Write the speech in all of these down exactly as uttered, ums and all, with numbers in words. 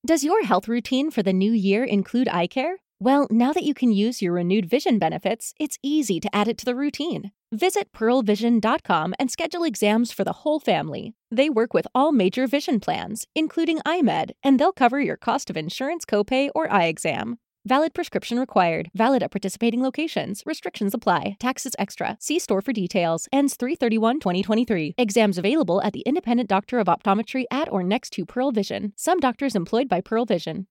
Does your health routine for the new year include eye care? Well, now that you can use your renewed vision benefits, it's easy to add it to the routine. Visit pearl vision dot com and schedule exams for the whole family. They work with all major vision plans, including iMed, and they'll cover your cost of insurance copay or eye exam. Valid prescription required. Valid at participating locations. Restrictions apply. Taxes extra. See store for details. Ends three thirty-one twenty twenty-three. Exams available at the independent doctor of optometry at or next to Pearl Vision. Some doctors employed by Pearl Vision.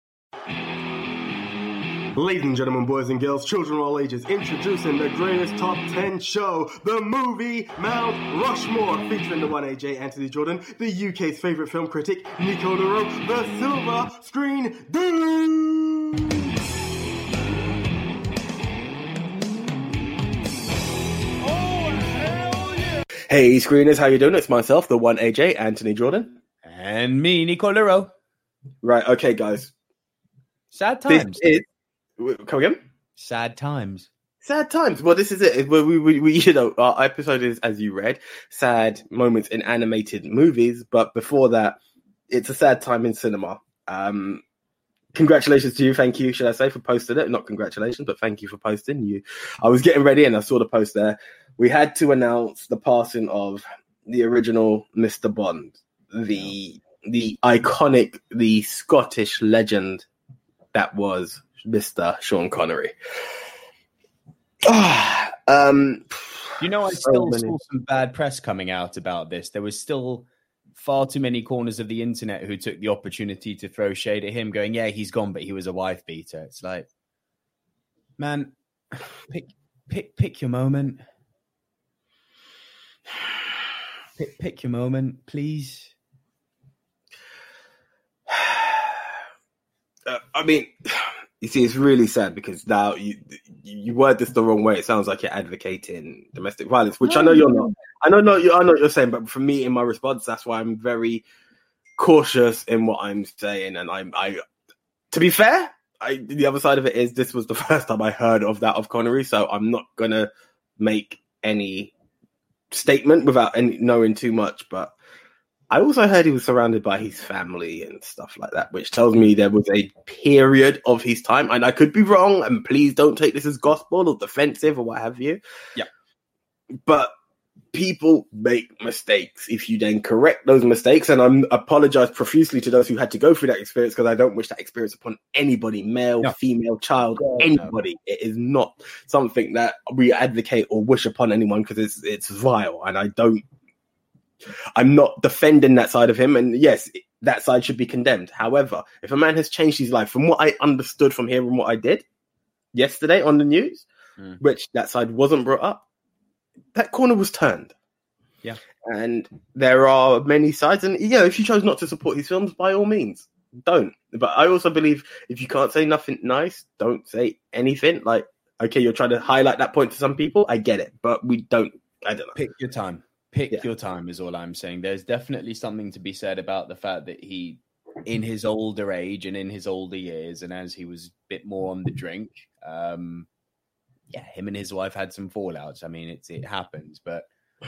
Ladies and gentlemen, boys and girls, children of all ages, introducing the greatest top ten show, the movie Mount Rushmore, featuring the one A J Anthony Jordan, the U K's favourite film critic, Nico Leroux, the Silver Screen Dude! Hey, screeners, how you doing? It's myself, the one A J, Anthony Jordan. And me, Nico Leroux. Right, okay, guys. Sad times. This is... Come again? Sad times. Sad times. Well, this is it. We, we, we, you know, our episode is, as you read, sad moments in animated movies. But before that, it's a sad time in cinema. Um, congratulations to you. Thank you, should I say, for posting it. Not congratulations, but thank you for posting. You. I was getting ready and I saw the post there. We had to announce the passing of the original Mister Bond, the the iconic, the Scottish legend that was Mister Sean Connery. um, you know, I still saw some bad press coming out about this. There was still far too many corners of the internet who took the opportunity to throw shade at him, going, yeah, he's gone, but he was a wife beater. It's like, man, pick pick pick your moment. Pick, pick your moment, please. Uh, I mean, you see, it's really sad because now you you word this the wrong way. It sounds like you're advocating domestic violence, which no, I know you're not. I know, no, you, I know what you're saying, but for me, in my response, that's why I'm very cautious in what I'm saying. And I'm, I, to be fair, I, the other side of it is this was the first time I heard of that of Connery, so I'm not gonna make any statement without any knowing too much. But I also heard he was surrounded by his family and stuff like that, which tells me there was a period of his time, and I could be wrong, and please don't take this as gospel or defensive or what have you. Yeah. But people make mistakes. If you then correct those mistakes, and I apologize profusely to those who had to go through that experience, because I don't wish that experience upon anybody, male, no. female, child, no, anybody. No. It is not something that we advocate or wish upon anyone, because it's it's vile, and I don't I'm not defending that side of him, and yes, that side should be condemned. However, if a man has changed his life, from what I understood from hearing what I did yesterday on the news, mm. which that side wasn't brought up, that corner was turned. Yeah. And there are many sides, and yeah, if you chose not to support his films, by all means, don't. But I also believe if you can't say nothing nice, don't say anything. Like, okay, you're trying to highlight that point to some people, I get it, but we don't, I don't know. Pick your time. Pick yeah. your time is all I'm saying. There's definitely something to be said about the fact that he, in his older age and in his older years, and as he was a bit more on the drink, um, yeah, him and his wife had some fallouts. I mean, it's, it happens, but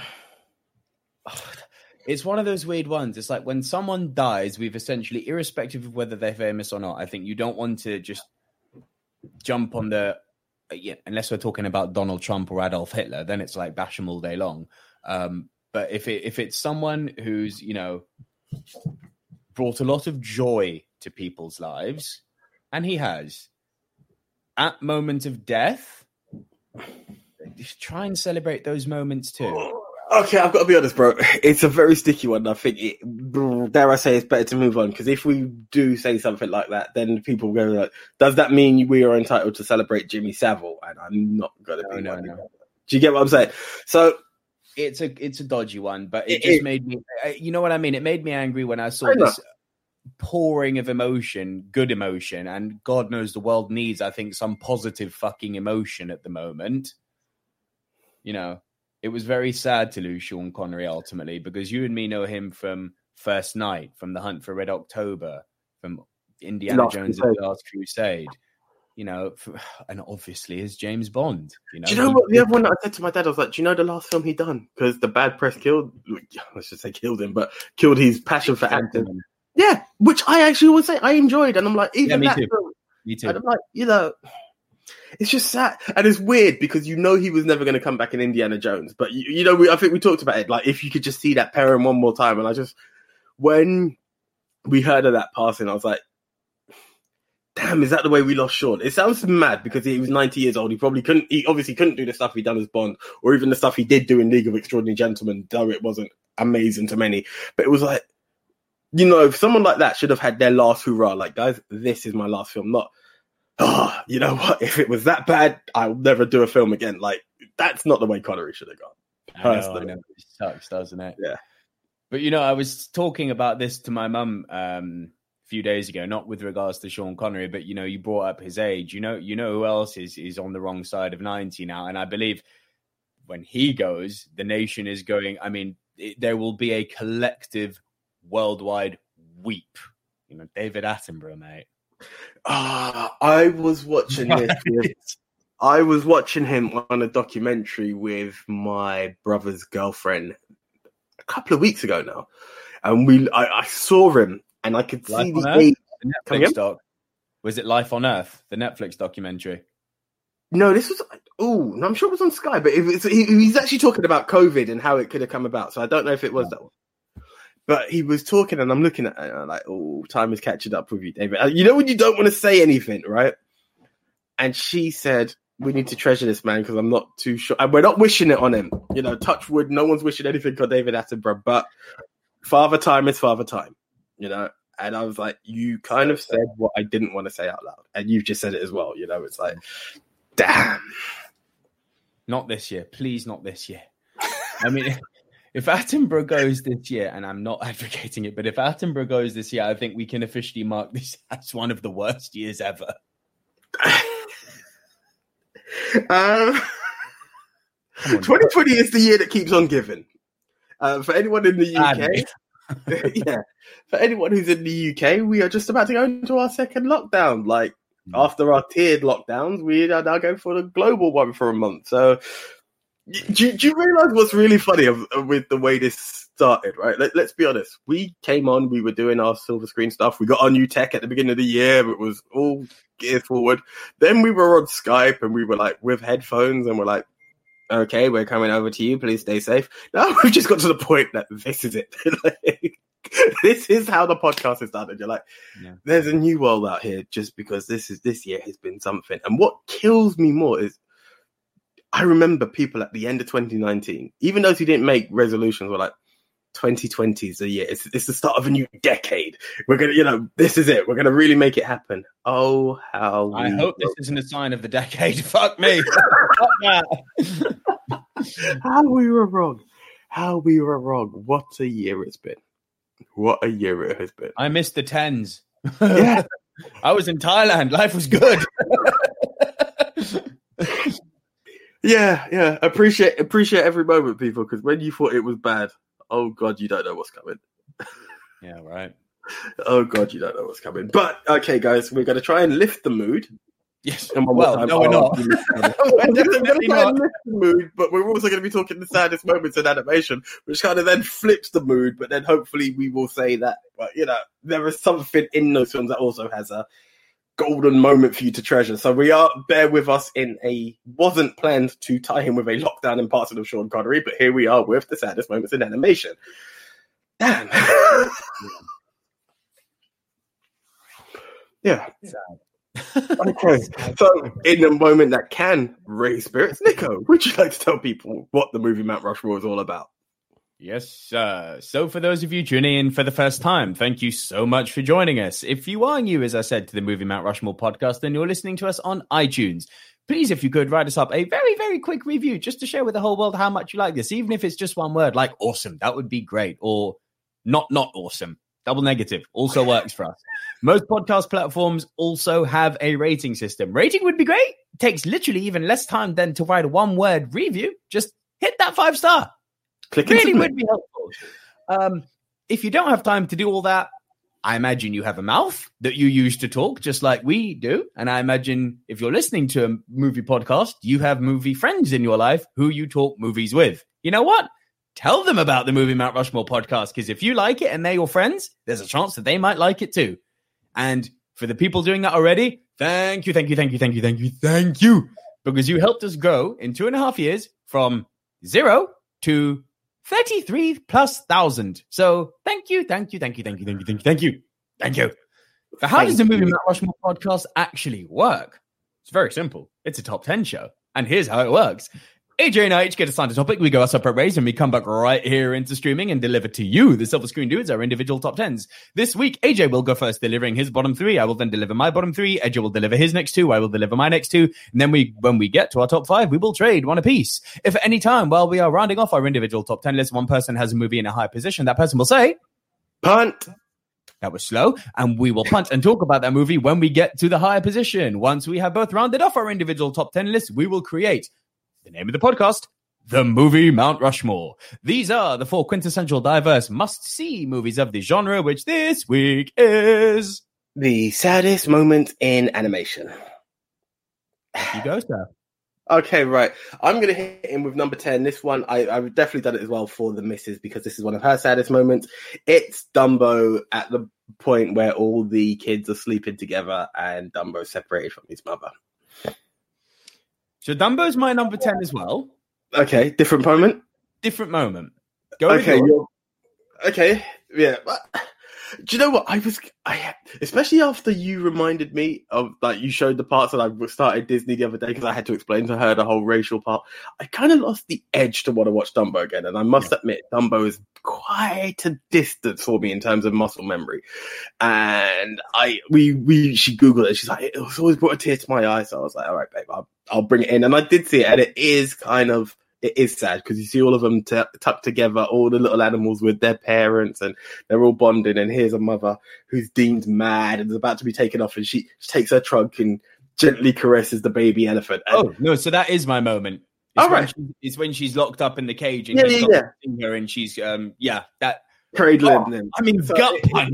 oh, it's one of those weird ones. It's like when someone dies, we've essentially, irrespective of whether they're famous or not, I think you don't want to just jump on the, yeah, unless we're talking about Donald Trump or Adolf Hitler, then it's like bash them all day long. Um, but if it, if it's someone who's, you know, brought a lot of joy to people's lives, and he has, at moment of death, just try and celebrate those moments too. Okay, I've got to be honest, bro. It's a very sticky one. I think, it, dare I say, it's better to move on, because if we do say something like that, then people go like, does that mean we are entitled to celebrate Jimmy Savile? And I'm not going to be no, one. No. Do you get what I'm saying? So it's a it's a dodgy one, but it, it just it, made me, you know what I mean? It made me angry when I saw I this pouring of emotion, good emotion, and God knows the world needs, I think, some positive fucking emotion at the moment. You know, it was very sad to lose Sean Connery ultimately, because you and me know him from First Night, from The Hunt for Red October, from Indiana Last Jones and the Last Crusade. You know, for, and obviously is James Bond. You know, do you know what the other one that I said to my dad? I was like, "Do you know the last film he done?" Because the bad press killed, let's just say killed him, but killed his passion for acting. Yeah, which I actually would say I enjoyed, and I'm like, even yeah, me that too. film, Me too. and I'm like, you know, it's just sad, and it's weird because you know he was never going to come back in Indiana Jones, but you, you know, we, I think we talked about it. Like, if you could just see that pairing one more time, and I just when we heard of that passing, I was like, damn, is that the way we lost Sean? It sounds mad because he was ninety years old. He probably couldn't, he obviously couldn't do the stuff he done as Bond, or even the stuff he did do in League of Extraordinary Gentlemen, though it wasn't amazing to many. But it was like, you know, if someone like that should have had their last hurrah, like, guys, this is my last film, not, oh, you know what, if it was that bad, I'll never do a film again. Like, that's not the way Connery should have gone. I know, I know. It sucks, doesn't it? Yeah. But, you know, I was talking about this to my mum, um, few days ago, not with regards to Sean Connery, but you know, you brought up his age. You know, you know who else is is on the wrong side of ninety now, and I believe when he goes, the nation is going. I mean, it, there will be a collective worldwide weep. You know, David Attenborough, mate. Ah, uh, I was watching this. With, I was watching him on a documentary with my brother's girlfriend a couple of weeks ago now, and we I, I saw him. And I could Life see the, age. the Netflix doc. Was it Life on Earth, the Netflix documentary? No, this was. Oh, I'm sure it was on Sky, but it was, he, he's actually talking about COVID and how it could have come about. So I don't know if it was yeah. that one. But he was talking, and I'm looking at it, and I'm like, oh, time is catching up with you, David. You know when you don't want to say anything, right? And she said, we need to treasure this man because I'm not too sure. And we're not wishing it on him. You know, touch wood, no one's wishing anything on David Attenborough, but father time is father time. You know, and I was like, you kind of said what I didn't want to say out loud, and you've just said it as well. You know, it's like, damn. Not this year. Please, not this year. I mean, if, if Attenborough goes this year, and I'm not advocating it, but if Attenborough goes this year, I think we can officially mark this as one of the worst years ever. um, twenty twenty is the year that keeps on giving. Uh, for anyone in the U K... yeah, for anyone who's in the U K, we are just about to go into our second lockdown. Like, mm. after our tiered lockdowns, we are now going for the global one for a month. So, do, do you realize what's really funny of, of, with the way this started, right? Let, let's be honest. We came on, we were doing our silver screen stuff. We got our new tech at the beginning of the year. It was all geared forward. Then we were on Skype, and we were like with headphones, and we're like, okay, we're coming over to you. Please stay safe. Now we've just got to the point that this is it. Like, this is how the podcast has started. You're like, yeah. There's a new world out here just because this is this year has been something. And what kills me more is I remember people at the end of twenty nineteen, even those who didn't make resolutions, were like, twenty twenty is the year. It's, it's the start of a new decade. We're going to, you know, this is it. We're going to really make it happen. Oh, how. I hope this isn't a sign of the decade. Fuck me. Fuck that. How we were wrong. How we were wrong. What a year it's been. What a year it has been. I missed the tens. Yeah. I was in Thailand. Life was good. yeah, yeah. Appreciate appreciate every moment, people, because when you thought it was bad, oh God, you don't know what's coming. Yeah, right. Oh God, you don't know what's coming. But okay, guys, we're going to try and lift the mood. Yes. Well, no, we're not. We're definitely not. Lift the mood, but we're also going to be talking the saddest moments in animation, which kind of then flips the mood. But then hopefully we will say that, well, you know, there is something in those films that also has a golden moment for you to treasure. So we are, bear with us in a, wasn't planned to tie him with a lockdown in parts of Sean Connery, but here we are with the saddest moments in animation. Damn. Yeah. Okay, so in a moment that can raise spirits, Nico, would you like to tell people what the movie Mount Rushmore is all about? Yes, sir. So for those of you tuning in for the first time, thank you so much for joining us. If you are new, as I said, to the Movie Mount Rushmore podcast, and you're listening to us on iTunes, please, if you could, write us up a very, very quick review just to share with the whole world how much you like this, even if it's just one word, like awesome, that would be great, or not, not awesome. Double negative also works for us. Most podcast platforms also have a rating system. Rating would be great. It takes literally even less time than to write a one-word review. Just hit that five star. Click really would be helpful. Um, if you don't have time to do all that, I imagine you have a mouth that you use to talk, just like we do. And I imagine if you're listening to a movie podcast, you have movie friends in your life who you talk movies with. You know what? tell them about the Movie Mount Rushmore podcast, because if you like it and they're your friends, there's a chance that they might like it too. And for the people doing that already, thank you, thank you, thank you, thank you, thank you, thank you, because you helped us grow in two and a half years from zero to thirty-three plus thousand. So thank you, thank you, thank you, thank you, thank you, thank you, thank you, thank you. But how does the Movie Mount Rushmore podcast actually work? It's very simple. It's a top ten show. And here's how it works. A J and I each get assigned a topic. We go our separate ways and we come back right here into streaming and deliver to you, the Silver Screen Dudes, our individual top tens. This week, A J will go first, delivering his bottom three. I will then deliver my bottom three. A J will deliver his next two. I will deliver my next two. And then we, when we get to our top five, we will trade one apiece. If at any time while we are rounding off our individual top ten list, one person has a movie in a high position, that person will say, punt. That was slow. And we will punt and talk about that movie when we get to the higher position. Once we have both rounded off our individual top ten lists, we will create the name of the podcast, The Movie Mount Rushmore. These are the four quintessential diverse must-see movies of the genre, which this week is... The saddest moment in animation. You go, sir. Okay, right. I'm going to hit in with number ten. This one, I, I've definitely done it as well for the missus, because this is one of her saddest moments. It's Dumbo at the point where all the kids are sleeping together and Dumbo's separated from his mother. So Dumbo's my number ten as well. Okay, different moment? Different moment. Go okay, you're... okay, yeah. But, do you know what? I was, I especially after you reminded me of, like, you showed the parts that I started Disney the other day, because I had to explain to her the whole racial part. I kind of lost the edge to want to watch Dumbo again, and I must yeah. admit, Dumbo is quite a distance for me in terms of muscle memory. And I, we, we, she Googled it. She's like, it was always brought a tear to my eye. So I was like, all right, babe, I'll, I'll bring it in. And I did see it, and it is kind of. It is sad, because you see all of them t- tucked together, all the little animals with their parents, and they're all bonding. And here's a mother who's deemed mad and is about to be taken off, and she, she takes her trunk and gently caresses the baby elephant. And, oh, no, so that is my moment. It's, all when right. she, it's when she's locked up in the cage and yeah, he's yeah, yeah. her, and she's, um, yeah, that. Cradling oh, them. I mean, so gut it, punch.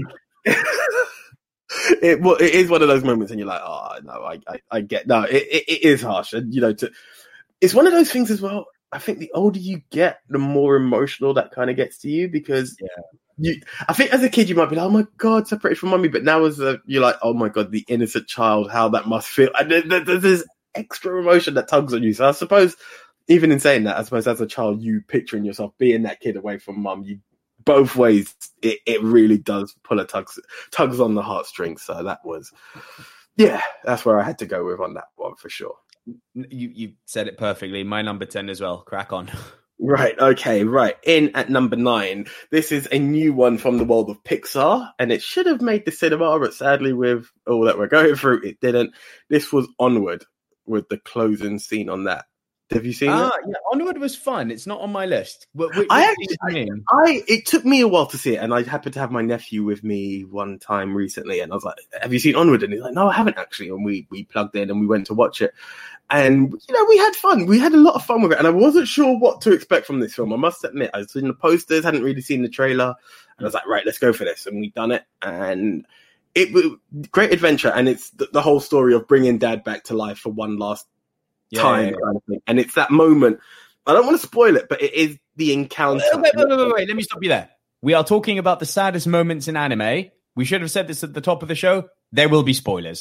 it, well, it is one of those moments, and you're like, oh, no, I, I, I get, no, it, it, it is harsh. And, you know, to, it's one of those things as well. I think the older you get, the more emotional that kind of gets to you, because yeah. you, I think as a kid, you might be like, oh my God, separated from mummy. But now as a, you're like, oh my God, the innocent child, how that must feel. And there's this extra emotion that tugs on you. So I suppose, even in saying that, I suppose as a child, you picturing yourself being that kid away from mum, you, both ways, it, it really does pull a tugs, tugs on the heartstrings. So that was, yeah, that's where I had to go with on that one for sure. You you said it perfectly. My number ten as well. Crack on. Right, okay, right. In at number nine, this is a new one from the world of Pixar, and it should have made the cinema, but sadly with all that we're going through, it didn't. This was Onward, with the closing scene on that. Have you seen ah, that? Yeah, Onward was fun. It's not on my list. What, what, I what actually, I, I, it took me a while to see it, and I happened to have my nephew with me one time recently, and I was like, have you seen Onward? And he's like, no, I haven't actually. And we, we plugged in and we went to watch it. And, you know, we had fun. We had a lot of fun with it. And I wasn't sure what to expect from this film. I must admit, I was in the posters, hadn't really seen the trailer. And I was like, right, let's go for this. And we done it. And it was great adventure. And it's the, the whole story of bringing dad back to life for one last yeah, time. Yeah, yeah. Kind of thing. And it's that moment. I don't want to spoil it, but it is the encounter. Wait, wait, wait, wait, wait. Let me stop you there. We are talking about the saddest moments in anime. We should have said this at the top of the show. There will be spoilers.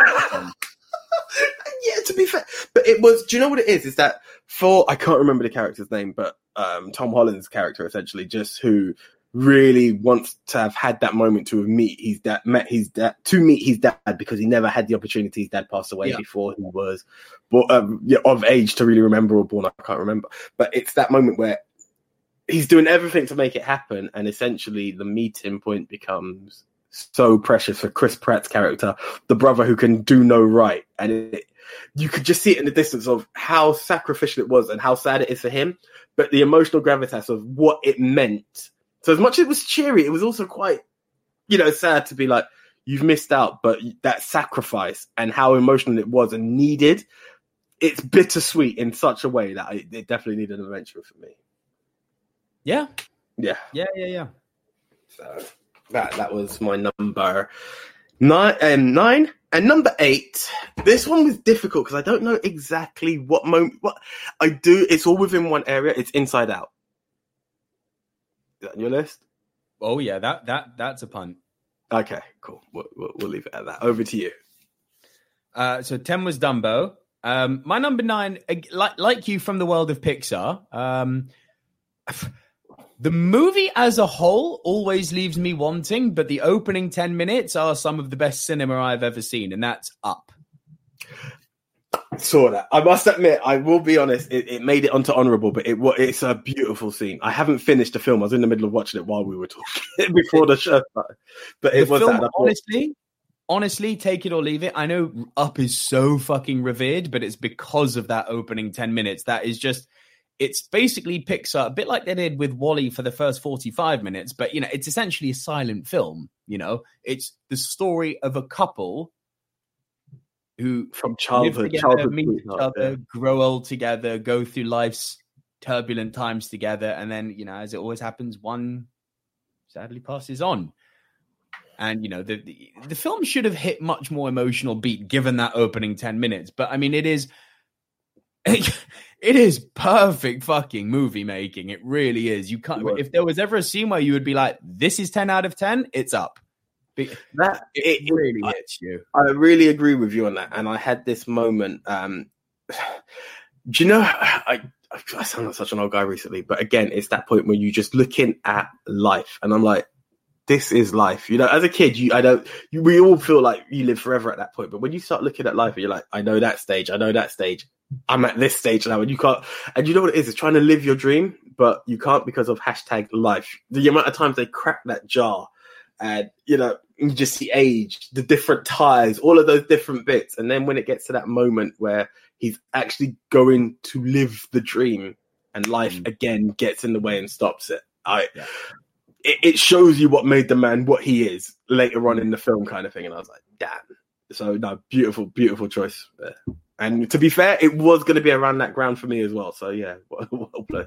Yeah, to be fair, but it was. Do you know what it is? Is that for I can't remember the character's name, but um, Tom Holland's character essentially, just who really wants to have had that moment to have meet his dad, met his dad, to meet his dad because he never had the opportunity. His dad passed away yeah. before he was born, um, yeah, of age to really remember or born. I can't remember, but it's that moment where he's doing everything to make it happen, and essentially the meeting point becomes so precious for Chris Pratt's character, the brother who can do no right, and it, you could just see it in the distance of how sacrificial it was and how sad it is for him, but the emotional gravitas of what it meant. So as much as it was cheery, it was also quite, you know, sad to be like, you've missed out, but that sacrifice and how emotional it was and needed, it's bittersweet in such a way that I, it definitely needed an adventure for me. Yeah. Yeah. Yeah, yeah, yeah. So that that was my number nine. Um, nine. And number eight, this one was difficult because I don't know exactly what moment. What I do, it's all within one area. It's Inside Out. that on your list? Oh yeah, that that that's a punt. Okay, cool. We'll, we'll, we'll leave it at that. Over to you. Uh, so ten was Dumbo. Um, my number nine, like like you from the world of Pixar. Um, the movie as a whole always leaves me wanting, but the opening ten minutes are some of the best cinema I've ever seen, and that's Up. Saw that. I must admit, I will be honest, it, it made it onto honourable, but it it's a beautiful scene. I haven't finished the film. I was in the middle of watching it while we were talking before the show started. But it the was film, that. honestly, honestly, take it or leave it. I know Up is so fucking revered, but it's because of that opening ten minutes. That is just, it's basically Pixar, a bit like they did with WALL-E for the first forty-five minutes, but, you know, it's essentially a silent film, you know? It's the story of a couple who from childhood, together, childhood meet each other, yeah. grow old together, go through life's turbulent times together, and then, you know, as it always happens, one sadly passes on. And, you know, the, the the film should have hit much more emotional beat given that opening ten minutes. But I mean, it is it, it is perfect fucking movie making. It really is. You can't. If there was ever a scene where you would be like, "This is ten out of ten," it's Up. That it, it really I, hits you. I really agree with you on that. And I had this moment. Um, do you know? I, I sound like such an old guy recently, but again, it's that point where you're just looking at life, and I'm like, this is life. You know, as a kid, you I don't. You, we all feel like you live forever at that point, but when you start looking at life, and you're like, I know that stage. I know that stage. I'm at this stage now, and you can't. And you know what it is? It's trying to live your dream, but you can't because of hashtag life. The amount of times they crack that jar. And, you know, you just see age, the different ties, all of those different bits. And then when it gets to that moment where he's actually going to live the dream and life mm. again gets in the way and stops it, I, yeah. it, it shows you what made the man what he is later on in the film kind of thing. And I was like, damn. So, no, beautiful, beautiful choice there. And to be fair, it was going to be around that ground for me as well. So, yeah, well, well played.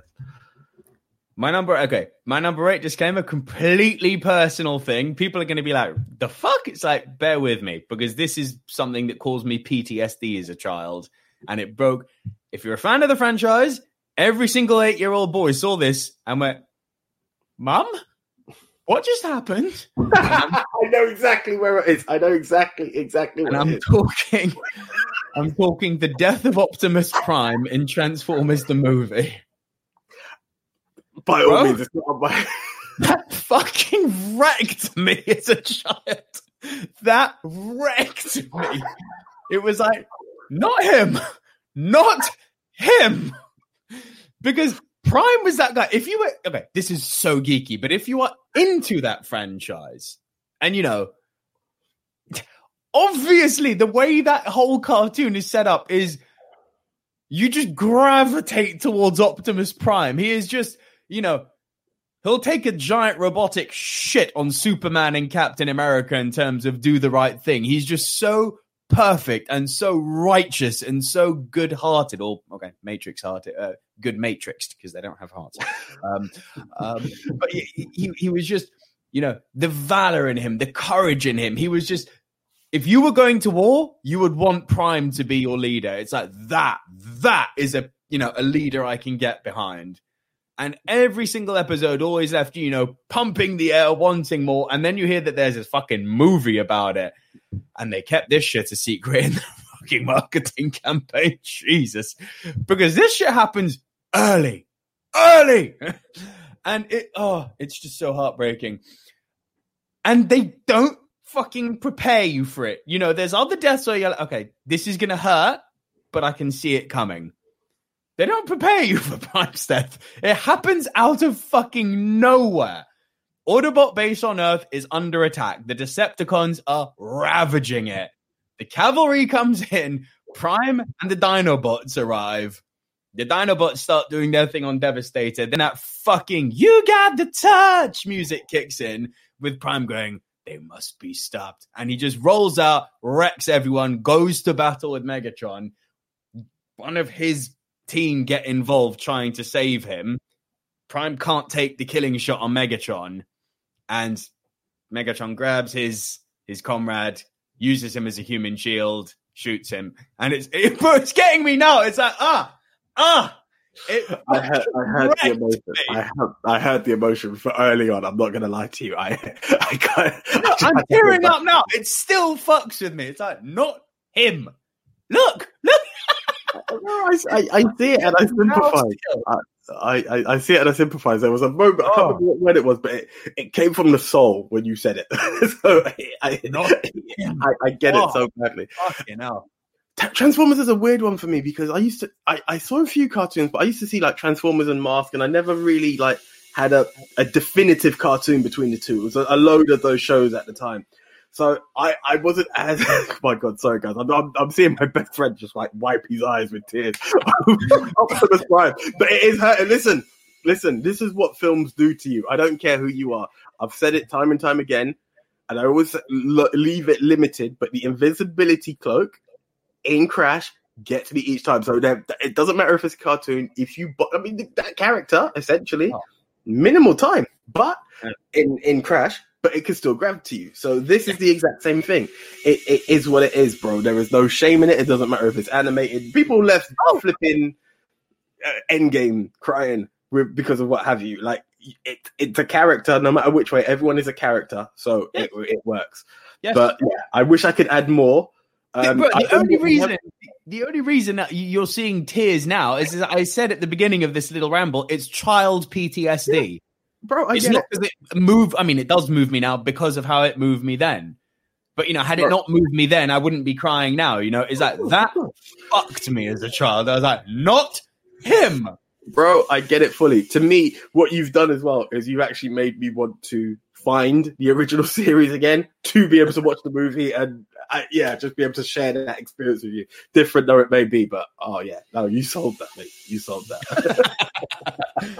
My number, okay, my number eight just came a completely personal thing. People are going to be like, the fuck? It's like, bear with me, because this is something that caused me P T S D as a child. And it broke. If you're a fan of the franchise, every single eight-year-old boy saw this and went, Mum, what just happened? I know exactly where it is. I know exactly, exactly where and it I'm is. talking, I'm talking the death of Optimus Prime in Transformers the movie. By all means, it's not on my... That fucking wrecked me as a child. That wrecked me. It was like, not him. Not him. Because Prime was that guy. If you were... Okay, this is so geeky, but if you are into that franchise, and, you know, obviously the way that whole cartoon is set up is you just gravitate towards Optimus Prime. He is just... You know, he'll take a giant robotic shit on Superman and Captain America in terms of do the right thing. He's just so perfect and so righteous and so good-hearted. Or, okay, Matrix-hearted. Uh, good Matrixed, because they don't have hearts. Um, um, but he, he, he was just, you know, the valor in him, the courage in him. He was just... If you were going to war, you would want Prime to be your leader. It's like, that, that is a, you know, a leader I can get behind. And every single episode always left you, you know, pumping the air, wanting more. And then you hear that there's this fucking movie about it. And they kept this shit a secret in the fucking marketing campaign. Jesus. Because this shit happens early. Early. And it, oh, it's just so heartbreaking. And they don't fucking prepare you for it. You know, there's other deaths where you're like, okay, this is going to hurt, but I can see it coming. They don't prepare you for Prime's death. It happens out of fucking nowhere. Autobot base on Earth is under attack. The Decepticons are ravaging it. The cavalry comes in. Prime and the Dinobots arrive. The Dinobots start doing their thing on Devastator. Then that fucking "You got the touch" music kicks in with Prime going, they must be stopped. And he just rolls out, wrecks everyone, goes to battle with Megatron. One of his team get involved trying to save him. Prime can't take the killing shot on Megatron, and Megatron grabs his his comrade, uses him as a human shield, shoots him, and it's it, it's getting me now. It's like ah ah It I heard, I heard the emotion. me. I heard, I heard the emotion for early on. I'm not going to lie to you. I, I can't. No, I'm tearing up now. It still fucks with me. It's like, not him. Look, look. I, I, I see it and I sympathise. I, I, I see it and I sympathise. There was a moment, I can't Oh. remember when it was, but it, it came from the soul when you said it. So I, Not him. I, I get Oh. it so badly. Fucking hell. T- Transformers is a weird one for me because I used to, I, I saw a few cartoons, but I used to see like Transformers and Mask, and I never really like had a, a definitive cartoon between the two. It was a, a load of those shows at the time. So I, I wasn't as, oh my God, sorry guys. I'm, I'm, I'm seeing my best friend just like wipe his eyes with tears. Optimus Prime. But it is hurting. Listen, listen, this is what films do to you. I don't care who you are. I've said it time and time again, and I always l- leave it limited, but the invisibility cloak in Crash gets me each time. So there, it doesn't matter if it's a cartoon. If you, I mean, that character essentially Oh. minimal time, but Yeah. in in Crash, but it can still grab to you. So this is the exact same thing. It it is what it is, bro. There is no shame in it. It doesn't matter if it's animated. People left Oh. flipping uh, Endgame crying with, because of what have you. Like it, it's a character. No matter which way, everyone is a character. So Yeah. it it works. Yes. But yeah, I wish I could add more. Um, Bro, I the think only what we reason, have- the only reason that you're seeing tears now is, as I said at the beginning of this little ramble, it's child P T S D. bro, I It's get not it. because it move. I mean, it does move me now because of how it moved me then. But you know, had it Bro. not moved me then, I wouldn't be crying now. You know, is that that fucked me as a child? I was like, not him. Bro, I get it fully. To me, what you've done as well is you've actually made me want to find the original series again to be able to watch the movie and I, yeah, just be able to share that experience with you. Different though it may be, but oh yeah, no, you sold that, mate. You sold that.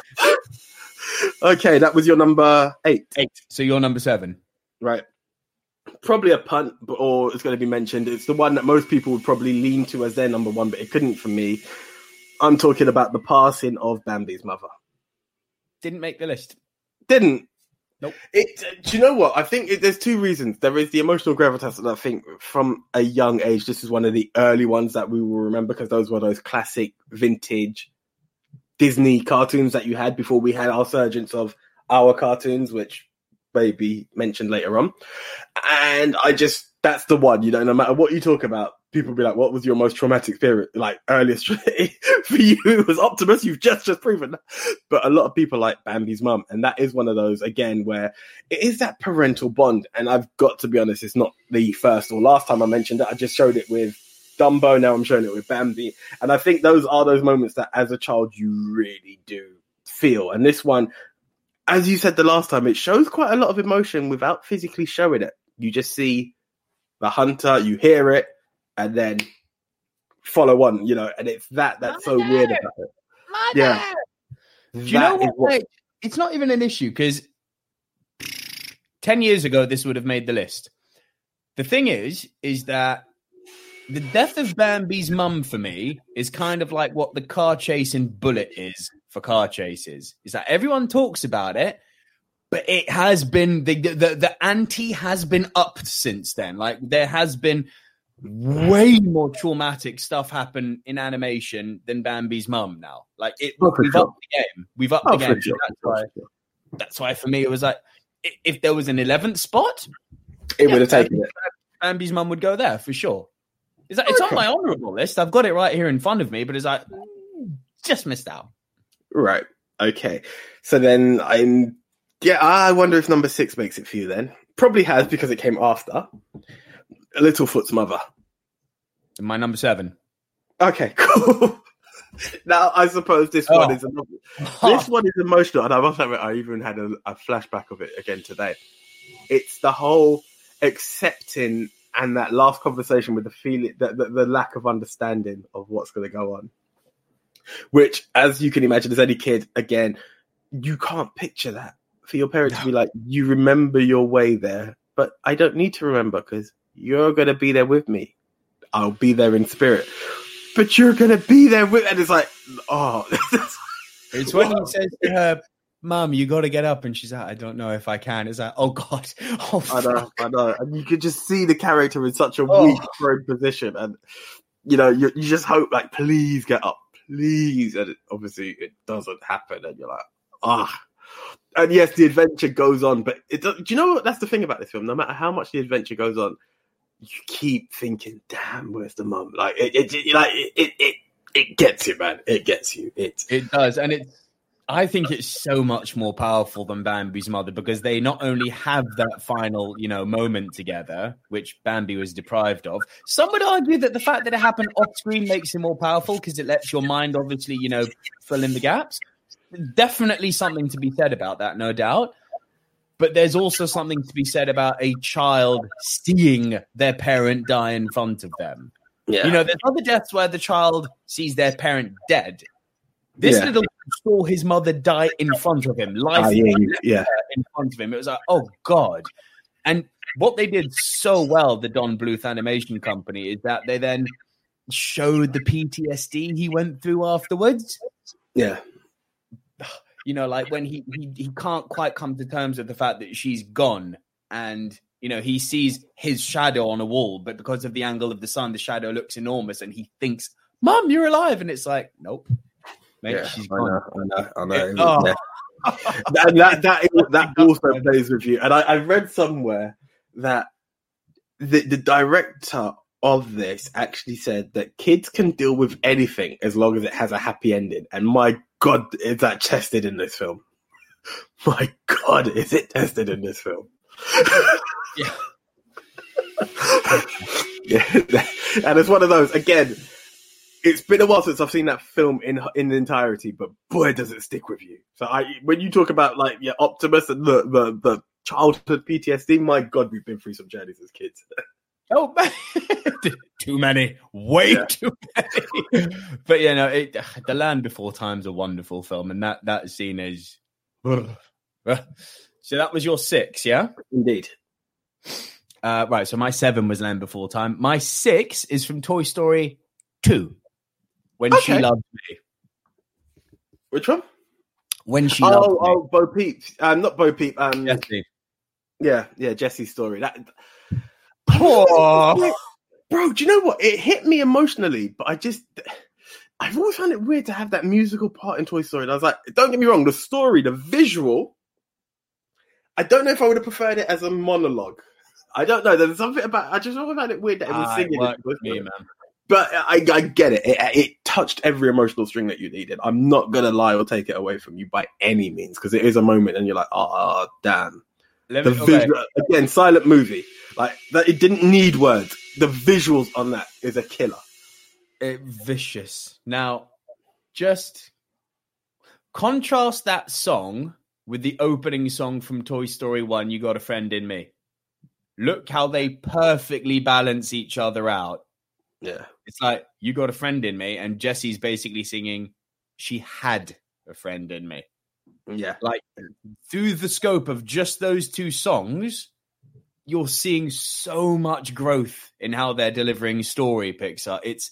Okay, that was your number eight. Eight. So you're number seven. Right. Probably a punt, but, or it's going to be mentioned. It's the one that most people would probably lean to as their number one, but it couldn't for me. I'm talking about the passing of Bambi's mother. Didn't make the list. Didn't. Nope. It, do you know what? I think it, there's two reasons. There is the emotional gravitas that I think from a young age, this is one of the early ones that we will remember because those were those classic vintage Disney cartoons that you had before we had our surgence of our cartoons, which may be mentioned later on. And I just, that's the one, you know, no matter what you talk about, people be like, what was your most traumatic experience? Like, earliest for you it was Optimus, you've just, just proven that. But a lot of people like Bambi's mum. And that is one of those, again, where it is that parental bond. And I've got to be honest, it's not the first or last time I mentioned it. I just showed it with Dumbo, now I'm showing it with Bambi. And I think those are those moments that as a child you really do feel. And this one, as you said the last time, it shows quite a lot of emotion without physically showing it. You just see the hunter, you hear it, and then follow on, you know, and it's that that's so Mother! weird about it. Mother! Yeah. Do you know That is what? Like, it's not even an issue because ten years ago this would have made the list. The thing is, is that the death of Bambi's mum for me is kind of like what the car chase in Bullet is for car chases. Is that everyone talks about it, but it has been the the the ante has been upped since then. Like there has been way more traumatic stuff happen in animation than Bambi's mum now. Like it, Oh, for we've sure. upped the game. We've upped Oh, the game. for sure. So that's why. That's why for me it was like i- if there was an eleventh spot, It yeah, would have taken it. Bambi's mum would go there for sure. It's, like, it's Okay. on my honourable list. I've got it right here in front of me, but it's like mm, just missed out. Right. Okay. So then I'm, yeah, I wonder if number six makes it for you then. Probably has because it came after. Littlefoot's mother. My number seven. Okay, cool. Now, I suppose this Oh. one is this one is emotional, and I must admit, I even had a, a flashback of it again today. It's the whole accepting and that last conversation with the feeling, the, the, the lack of understanding of what's going to go on. Which, as you can imagine, as any kid, again, you can't picture that for your parents to be like, "You remember your way there, but I don't need to remember because you're going to be there with me. I'll be there in spirit." But you're going to be there with, and it's like, oh. It's when he says to her, "Mum, you got to get up," and she's like, "I don't know if I can." It's like, "Oh God, oh I know, fuck." I know. And you could just see the character in such a Oh. weak, thrown position. And, you know, you, you just hope, like, please get up. please. And it, obviously it doesn't happen. And you're like, ah. And yes, the adventure goes on. But it does, do you know what? That's the thing about this film. No matter how much the adventure goes on, you keep thinking, damn, where's the mum? Like, it, it, it like it, it, it, it gets you, man. It gets you. It, it does. And it's, I think it's so much more powerful than Bambi's mother because they not only have that final, you know, moment together, which Bambi was deprived of. Some would argue that the fact that it happened off screen makes it more powerful because it lets your mind obviously, you know, fill in the gaps. Definitely something to be said about that, no doubt. But there's also something to be said about a child seeing their parent die in front of them. Yeah. You know, there's other deaths where the child sees their parent dead. This yeah. little saw his mother die in front of him, life uh, yeah, yeah. in front of him. It was like, oh, God. And what they did so well, the Don Bluth Animation Company, is that they then showed the P T S D he went through afterwards. Yeah. You know, like when he, he, he can't quite come to terms with the fact that she's gone. And, you know, he sees his shadow on a wall, but because of the angle of the sun, the shadow looks enormous and he thinks, Mom, you're alive. And it's like, nope. Mate, yeah, she's I gone. know, I know, I know. Oh. that that that, that also plays with you. And I, I read somewhere that the, the director of this actually said that kids can deal with anything as long as it has a happy ending. And my God, is that tested in this film? My God, is it tested in this film? yeah. yeah. And it's one of those, again, it's been a while since I've seen that film in in the entirety, but boy, does it stick with you. So I, when you talk about like yeah, Optimus and the, the, the childhood P T S D, my God, we've been through some journeys as kids. Oh, too many, way yeah. too many. But yeah, no, it, The Land Before Time's a wonderful film, and that that scene is. So that was your six, yeah? Indeed. Uh, right, so my seven was Land Before Time. My six is from Toy Story two. When okay. She Loved Me. Which one? When She oh, Loved Me. Oh, Bo Peep. Um, not Bo Peep. Um, Jessie. Yeah, yeah, Jessie's story. That. Oh. Bro, do you know what? It hit me emotionally, but I just... I've always found it weird to have that musical part in Toy Story. And I was like, don't get me wrong, the story, the visual, I don't know if I would have preferred it as a monologue. I don't know. There's something about... I just always found it weird that it was ah, singing. It with me, man. But I, I get it. it. It touched every emotional string that you needed. I'm not going to lie or take it away from you by any means, because it is a moment and you're like, oh, damn. Let the me, visual, okay. Again, silent movie. Like that, it didn't need words. The visuals on that is a killer. It, vicious. Now, just contrast that song with the opening song from Toy Story one, You Got a Friend in Me. Look how they perfectly balance each other out. Yeah. It's like, you got a friend in me, and Jessie's basically singing, she had a friend in me. Yeah. Like, through the scope of just those two songs, you're seeing so much growth in how they're delivering story, Pixar. It's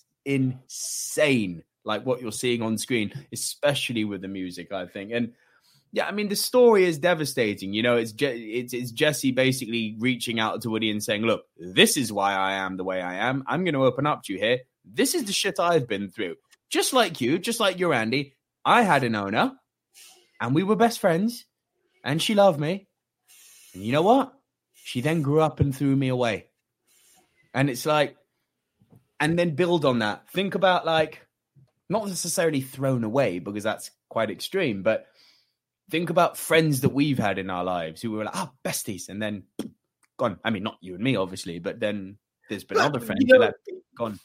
insane, like what you're seeing on screen, especially with the music, I think. And yeah, I mean, the story is devastating. You know, it's Je- it's, it's Jessie basically reaching out to Woody and saying, look, this is why I am the way I am. I'm going to open up to you here. This is the shit I've been through. Just like you, just like you, Andy. I had an owner, and we were best friends, and she loved me. And you know what? She then grew up and threw me away. And it's like, and then build on that. Think about, like, not necessarily thrown away, because that's quite extreme, but think about friends that we've had in our lives who were like, oh, besties, and then gone. I mean, not you and me, obviously, but then there's been but, other friends you know, that have gone.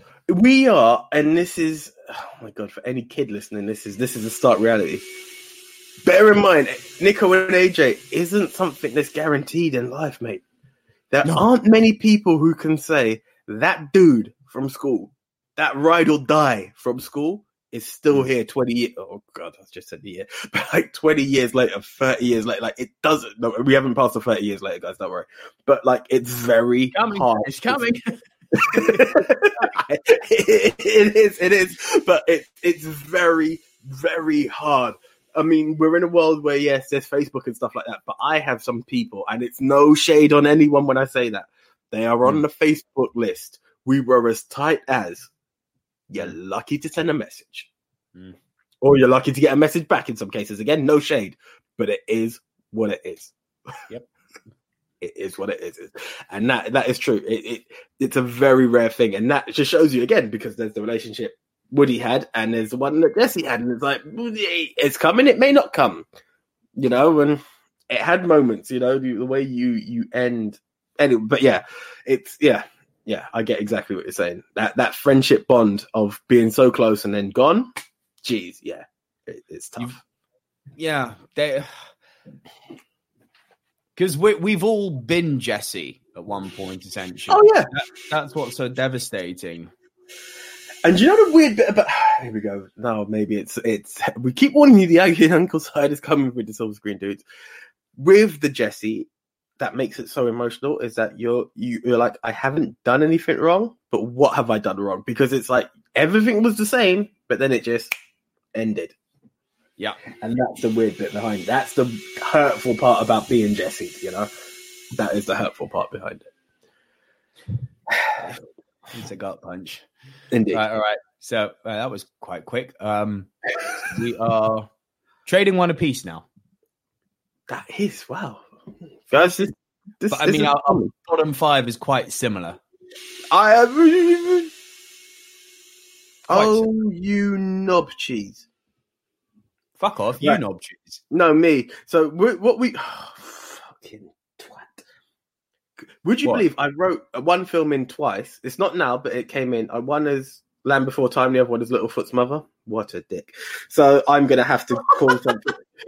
We are, and this is, oh my God, for any kid listening, this is this is a stark reality. Bear in mind, Nico and A J isn't something that's guaranteed in life, mate. There no. aren't many people who can say that dude from school, that ride or die from school, is still here twenty years. Oh God, I just said the year, but like twenty years later, thirty years later, like it doesn't. No, we haven't passed the thirty years later, guys. Don't worry. But like, it's very coming. hard. It's coming. it, it is. It is. But it it's very very hard. I mean, we're in a world where yes, there's Facebook and stuff like that. But I have some people, and it's no shade on anyone when I say that they are on mm. the Facebook list. We were as tight as. You're lucky to send a message. Mm. Or you're lucky to get a message back in some cases. Again, no shade, but it is what it is. Yep. It is what it is. And that that is true. It, it It's a very rare thing. And that just shows you, again, because there's the relationship Woody had and there's the one that Jesse had. And it's like, it's coming, it may not come. You know, and it had moments, you know, the, the way you, you end. Anyway, but yeah, it's, yeah, yeah, I get exactly what you're saying. That that friendship bond of being so close and then gone, geez, yeah, it, it's tough. You've, yeah, they... Because we, we've all been Jesse at one point, essentially. Oh, yeah. That, that's what's so devastating. And you know the weird bit about... Here we go. No, maybe it's... it's. We keep warning you the Aggie Uncle side is coming with the silver screen dudes. With the Jesse, that makes it so emotional, is that you're, you, you're like, I haven't done anything wrong, but what have I done wrong? Because it's like, everything was the same, but then it just ended. Yeah. And that's the weird bit behind it. That's the hurtful part about being Jesse, you know? That is the hurtful part behind it. It's a gut punch. Indeed. Right, all right. So uh, that was quite quick. Um, we are trading one apiece now. That is, wow. Guys, this, this, but, I this mean, our, our bottom five is quite similar. I uh, Oh, similar. You knob cheese. Fuck off, you right. knob cheese. No, me. So we, what we... Oh, fucking twat. Would you what? believe I wrote one film in twice? It's not now, but it came in. One is Land Before Time, the other one is Littlefoot's Mother. What a dick. So I'm going to have to call something.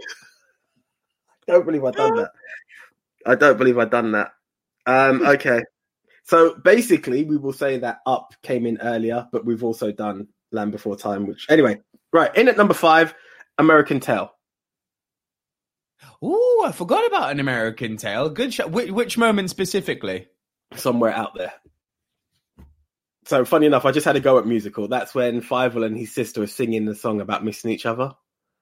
I don't believe I've done that. I don't believe I've done that. Um, okay. So basically, we will say that Up came in earlier, but we've also done Land Before Time, which... Anyway, right. In at number five... American Tail. Ooh, I forgot about An American Tail. Good shot. Which, which moment specifically? Somewhere out there. So, funny enough, I just had a go at musical. That's when Fievel and his sister are singing the song about missing each other.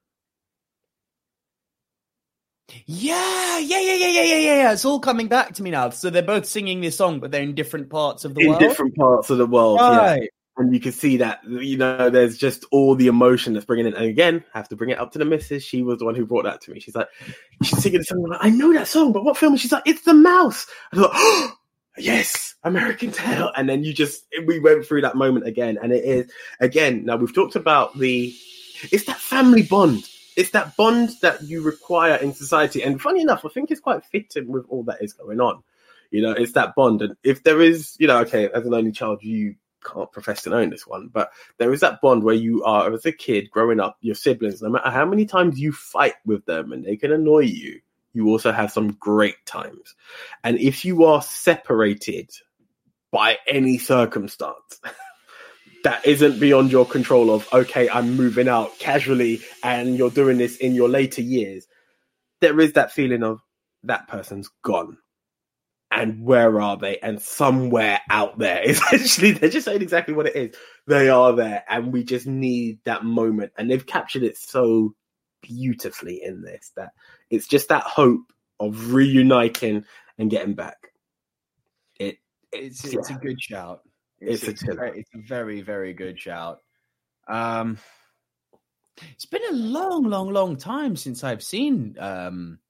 Yeah, yeah, yeah, yeah, yeah, yeah, yeah. It's all coming back to me now. So they're both singing this song, but they're in different parts of the in world. In different parts of the world, right. Yeah. And you can see that, you know, there's just all the emotion that's bringing in. And again, I have to bring it up to the missus. She was the one who brought that to me. She's like, she's singing the song. I'm like, I know that song, but what film? She's like, it's The Mouse. I was like, oh, yes, American Tail. And then you just, we went through that moment again. And it is, again, now we've talked about the, it's that family bond. It's that bond that you require in society. And funny enough, I think it's quite fitting with all that is going on. You know, it's that bond. And if there is, you know, okay, as an only child, you can't profess to know this one, but there is that bond where you are, as a kid growing up, your siblings, no matter how many times you fight with them and they can annoy you, you also have some great times. And if you are separated by any circumstance that isn't beyond your control of, okay, I'm moving out casually and you're doing this in your later years, there is that feeling of that person's gone. And where are they? And somewhere out there, essentially, they're just saying exactly what it is. They are there, and we just need that moment. And they've captured it so beautifully in this that it's just that hope of reuniting and getting back. It it's it's, it's yeah. a good shout. It's, it's, a, a very, it's a very very good shout. Um, it's been a long, long, long time since I've seen. Um,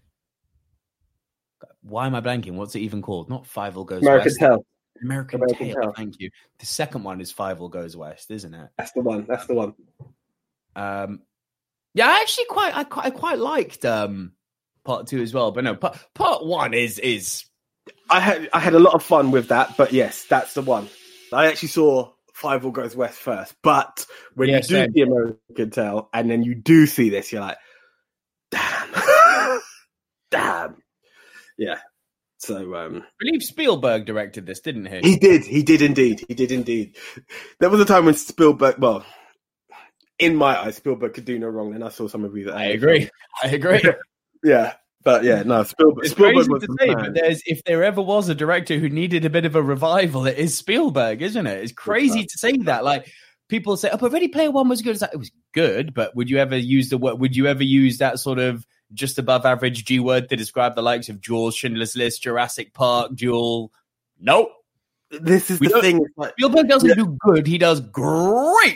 Why am I blanking? What's it even called? Not Fievel Goes American West. Tail. American, American Tail. Tail. Thank you. The second one is Fievel Goes West, isn't it? That's the one. That's the one. Um, yeah, I actually quite, I quite, I quite liked um, part two as well. But no, part, part one is is. I had I had a lot of fun with that, but yes, that's the one. I actually saw Fievel Goes West first, but when yeah, you do same. see American Tail, and then you do see this, you're like, damn, damn. Yeah. So, um, I believe Spielberg directed this, didn't he? He did. He did indeed. He did indeed. There was a time when Spielberg, well, in my eyes, Spielberg could do no wrong. And I saw some of you that I agree. Film. I agree. Yeah. But yeah, no, Spielberg. It's Spielberg crazy was to say, but there's, if there ever was a director who needed a bit of a revival, it is Spielberg, isn't it? It's crazy to say that. Like, people say, oh, but Ready Player One was good. It's like, it was good, but would you ever use the word, would you ever use that sort of just above average G word to describe the likes of Jaws, Schindler's List, Jurassic Park, Duel? Nope. This is we the thing. Like, Spielberg doesn't yeah. do good. He does great.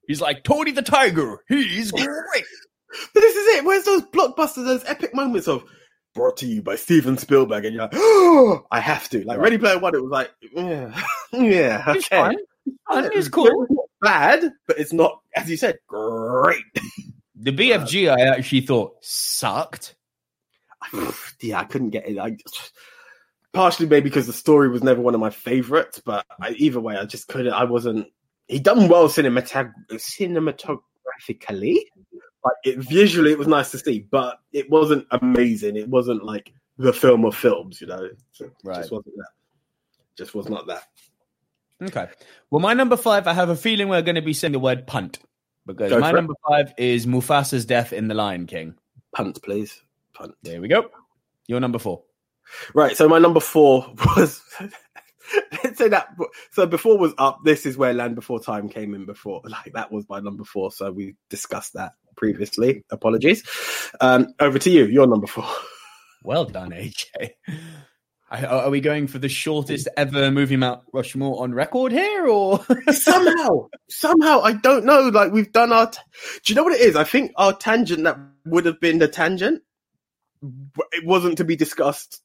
He's like, Tony the Tiger, he's great. But this is it. Where's those blockbusters, those epic moments of brought to you by Steven Spielberg, and you're like, oh, I have to. Like right. Ready Player One, it was like, yeah, yeah, okay. It's fun. It's, it's cool. It's not bad, but it's not, as you said, great. The B F G, I actually thought sucked. Yeah, I couldn't get it. I just, partially maybe because the story was never one of my favorites, but I, either way, I just couldn't. I wasn't. He done well cinematog- cinematographically. Like it, visually, it was nice to see, but it wasn't amazing. It wasn't like the film of films, you know. So right. Just wasn't that. Just was not that. Okay. Well, my number five, I have a feeling we're going to be saying the word punt because Go my number it. five is Mufasa's death in The Lion King. Punt, please. Punt. There we go. Your number four. Right. So my number four was. Let's say that. So before was up. This is where Land Before Time came in before. Like that was my number four. So we discussed that previously. Apologies. Um, over to you. Your number four. Well done, A J. Are we going for the shortest ever movie Mount Rushmore on record here, or somehow, somehow I don't know. Like we've done our. T- Do you know what it is? I think our tangent that would have been the tangent. It wasn't to be discussed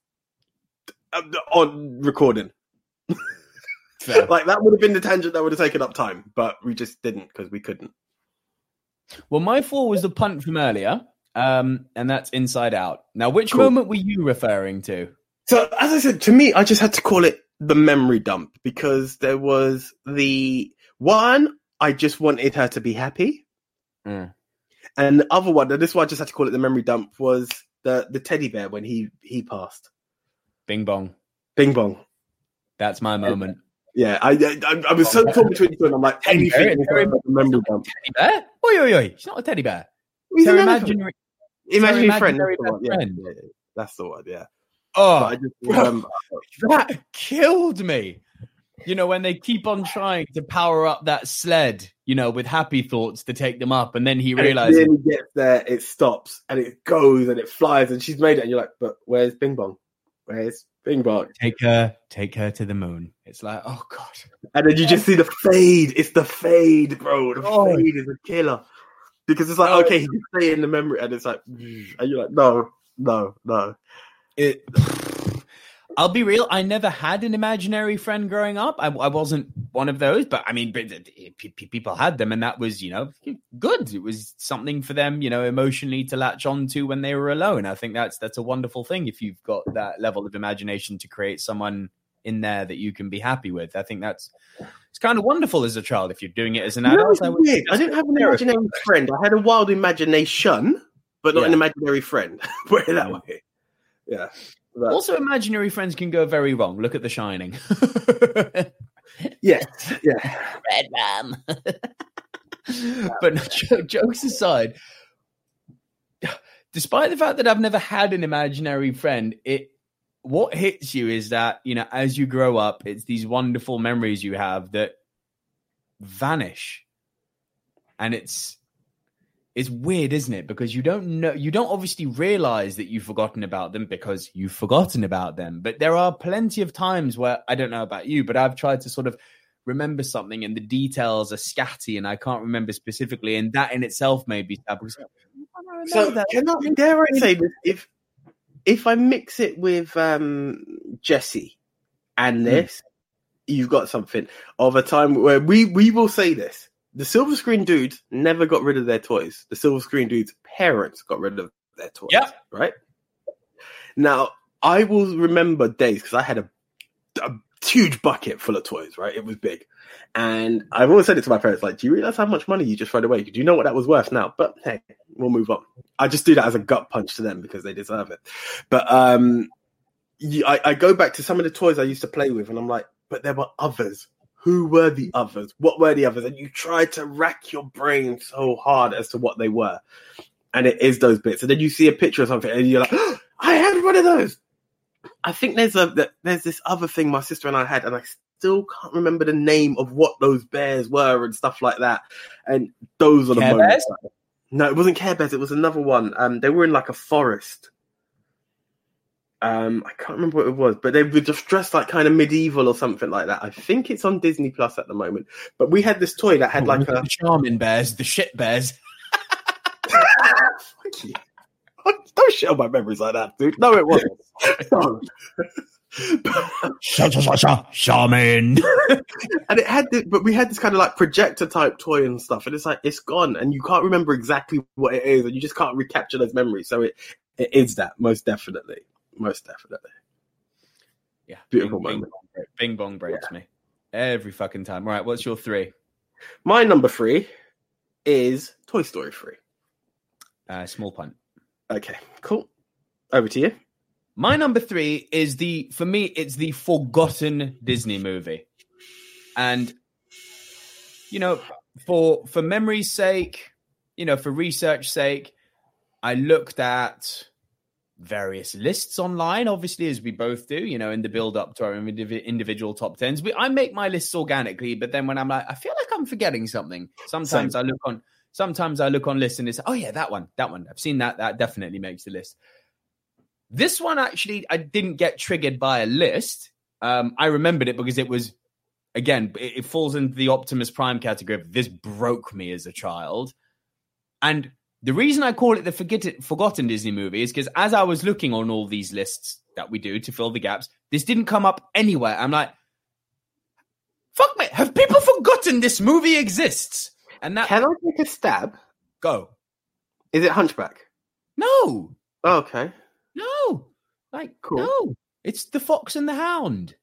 on recording. Like that would have been the tangent that would have taken up time, but we just didn't because we couldn't. Well, my four was the punt from earlier, um, and that's Inside Out. Now, which cool. moment were you referring to? So, as I said, to me, I just had to call it the memory dump because there was the one, I just wanted her to be happy. Mm. And the other one, and this one I just had to call it the memory dump, was the, the teddy bear when he, he passed. Bing bong. Bing bong. That's my moment. Yeah, I I, I was so torn between the two, and I'm like, teddy anything bear, is a memory dump. Teddy bear? Oi, oi, oi. She's not a teddy bear. He's her an imaginary, imaginary, her friend. imaginary That's the one. Yeah, friend. yeah, yeah. That's the one, yeah. Oh, I just remember. That killed me. You know, when they keep on trying to power up that sled, you know, with happy thoughts to take them up, and then he realizes when he gets there, it stops and it goes and it flies, and she's made it, and you're like, but where's Bing Bong? Where's Bing Bong? Take her, take her to the moon. It's like, oh god. And then you just see the fade. It's the fade, bro. The oh. fade is a killer because it's like, oh. okay, he's staying in the memory, and it's like, and you're like, no, no, no. It. I'll be real. I never had an imaginary friend growing up. I, I wasn't one of those, but I mean, but, people had them, and that was, you know, good. It was something for them, you know, emotionally to latch on to when they were alone. I think that's that's a wonderful thing if you've got that level of imagination to create someone in there that you can be happy with. I think that's it's kind of wonderful as a child. If you're doing it as an adult, no, I, would I didn't have an imaginary friend. I had a wild imagination, but not yeah. an imaginary friend. Put it that yeah. way. Yeah. But also, imaginary friends can go very wrong. Look at The Shining. Yes, yeah. Red Rum. But no, jokes aside, despite the fact that I've never had an imaginary friend, it what hits you is that, you know, as you grow up, it's these wonderful memories you have that vanish, and it's. It's weird, isn't it? Because you don't know, you don't obviously realize that you've forgotten about them because you've forgotten about them. But there are plenty of times where, I don't know about you, but I've tried to sort of remember something and the details are scatty and I can't remember specifically. And that in itself may be sad. So that. Can I, dare I say this? If, if I mix it with um, Jesse and this, mm. you've got something of a time where we, we will say this. The silver screen dudes never got rid of their toys. The silver screen dudes' parents got rid of their toys. Yeah. Right? Now, I will remember days because I had a, a huge bucket full of toys, right? It was big. And I've always said it to my parents, like, do you realize how much money you just thrown away? Do you know what that was worth now? But hey, we'll move on. I just do that as a gut punch to them because they deserve it. But um, I, I go back to some of the toys I used to play with and I'm like, but there were others. Who were the others? What were the others? And you try to rack your brain so hard as to what they were. And it is those bits. And then you see a picture of something and you're like, oh, I had one of those. I think there's a there's this other thing my sister and I had, and I still can't remember the name of what those bears were and stuff like that. And those are the Care moments. Bears? No, it wasn't Care Bears. It was another one. Um, they were in like a forest. Um, I can't remember what it was, but they were just dressed like kind of medieval or something like that. I think it's on Disney Plus at the moment. But we had this toy that had oh, like a the charming bears, the shit bears. Fuck you. Don't shit on my memories like that, dude. No, it wasn't. No. Shaman. And it had this, but we had this kind of like projector type toy and stuff, and it's like it's gone, and you can't remember exactly what it is, and you just can't recapture those memories. So it, it is that, most definitely. Most definitely. Yeah. Beautiful bing, moment. Bing, bing bong breaks yeah. me. Every fucking time. All right, what's your three? My number three is Toy Story three. Uh, small punt. Okay, cool. Over to you. My number three is the, for me, it's the forgotten Disney movie. And, you know, for for memory's sake, you know, for research sake, I looked at various lists online, obviously, as we both do, you know, in the build up to our individual top tens. We, I make my lists organically, but then when I'm like, I feel like I'm forgetting something. Sometimes Same. I look on, sometimes I look on lists and it's, oh yeah, that one, that one. I've seen that. That definitely makes the list. This one, actually, I didn't get triggered by a list. Um, I remembered it because it was, again, it, it falls into the Optimus Prime category of this broke me as a child. And the reason I call it the forget- forgotten Disney movie is because as I was looking on all these lists that we do to fill the gaps, this didn't come up anywhere. I'm like, fuck me, have people forgotten this movie exists? And that Can I take a stab? Go. Is it Hunchback? No. Oh, okay. No. Like, cool. No. It's The Fox and the Hound.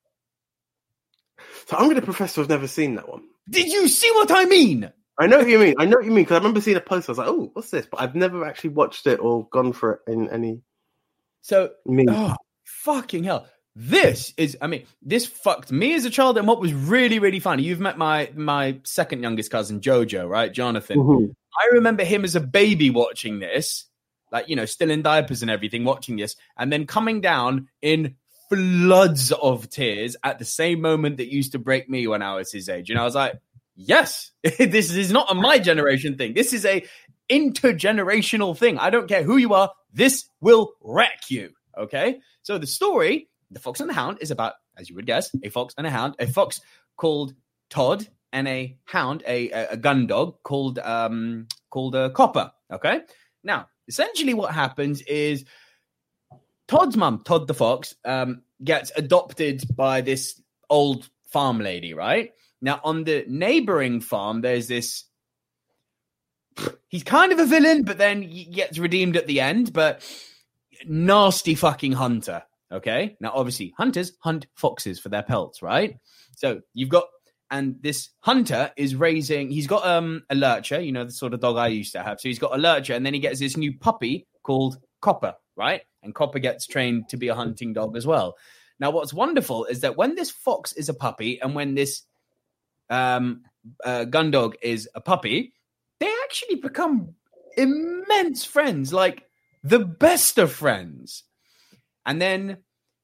So I'm going to profess to have never seen that one. Did you see what I mean? I know what you mean. I know what you mean because I remember seeing a poster. I was like, "Oh, what's this?" But I've never actually watched it or gone for it in any. So, mean. oh, fucking hell! This is. I mean, this fucked me as a child. And what was really, really funny. You've met my my second youngest cousin, Jojo, right, Jonathan? Mm-hmm. I remember him as a baby watching this, like you know, still in diapers and everything, watching this, and then coming down in floods of tears at the same moment that used to break me when I was his age, and I was like. Yes, this is not a my generation thing. This is a intergenerational thing. I don't care who you are. This will wreck you. Okay. So the story, The Fox and the Hound, is about, as you would guess, a fox and a hound, a fox called Todd and a hound, a, a, a gun dog called, um, called a Copper. Okay. Now, essentially what happens is Todd's mum, Todd the fox, um, gets adopted by this old farm lady, right? Now, on the neighboring farm, there's this... He's kind of a villain, but then he gets redeemed at the end, but nasty fucking hunter, okay? Now, obviously, hunters hunt foxes for their pelts, right? So you've got... And this hunter is raising... He's got um, a lurcher, you know, the sort of dog I used to have. So he's got a lurcher, and then he gets this new puppy called Copper, right? And Copper gets trained to be a hunting dog as well. Now, what's wonderful is that when this fox is a puppy, and when this... Um, uh, gun dog is a puppy, they actually become immense friends, like the best of friends. And then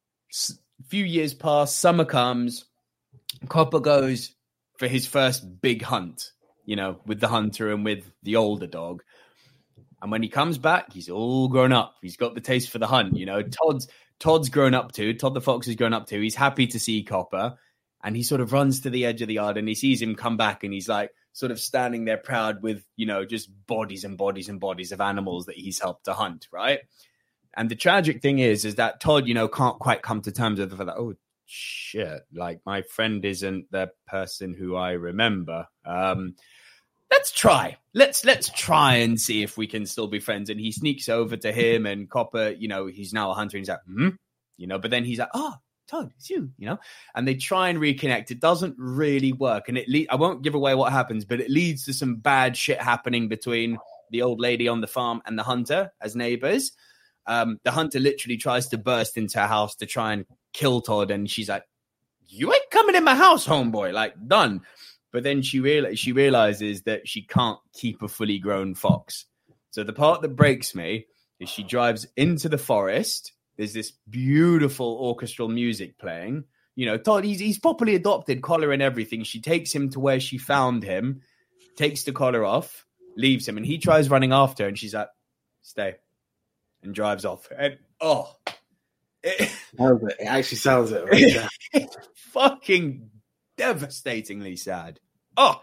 a few years pass, summer comes, Copper goes for his first big hunt, you know, with the hunter and with the older dog. And when he comes back, he's all grown up. He's got the taste for the hunt, you know. Todd's Todd's grown up too. Todd the fox has grown up too. He's happy to see Copper. And he sort of runs to the edge of the yard and he sees him come back and he's like sort of standing there proud with, you know, just bodies and bodies and bodies of animals that he's helped to hunt, right? And the tragic thing is, is that Todd, you know, can't quite come to terms with the fact that, oh, shit, like my friend isn't the person who I remember. Um, let's try. Let's let's try and see if we can still be friends. And he sneaks over to him and Copper, you know, he's now a hunter and he's like, hmm? You know, but then he's like, oh, Todd, it's you, you know, and they try and reconnect. It doesn't really work. And it le- I won't give away what happens, but it leads to some bad shit happening between the old lady on the farm and the hunter as neighbors. Um, the hunter literally tries to burst into her house to try and kill Todd. And she's like, you ain't coming in my house, homeboy, like done. But then she, real- she realizes that she can't keep a fully grown fox. So the part that breaks me is she drives into the forest. There's this beautiful orchestral music playing. You know, Todd, he's, he's properly adopted, collar and everything. She takes him to where she found him, takes the collar off, leaves him, and he tries running after her, and she's like, stay, and drives off. And, oh, It, sounds it. It actually sounds it. Right? Yeah. It's fucking devastatingly sad. Oh,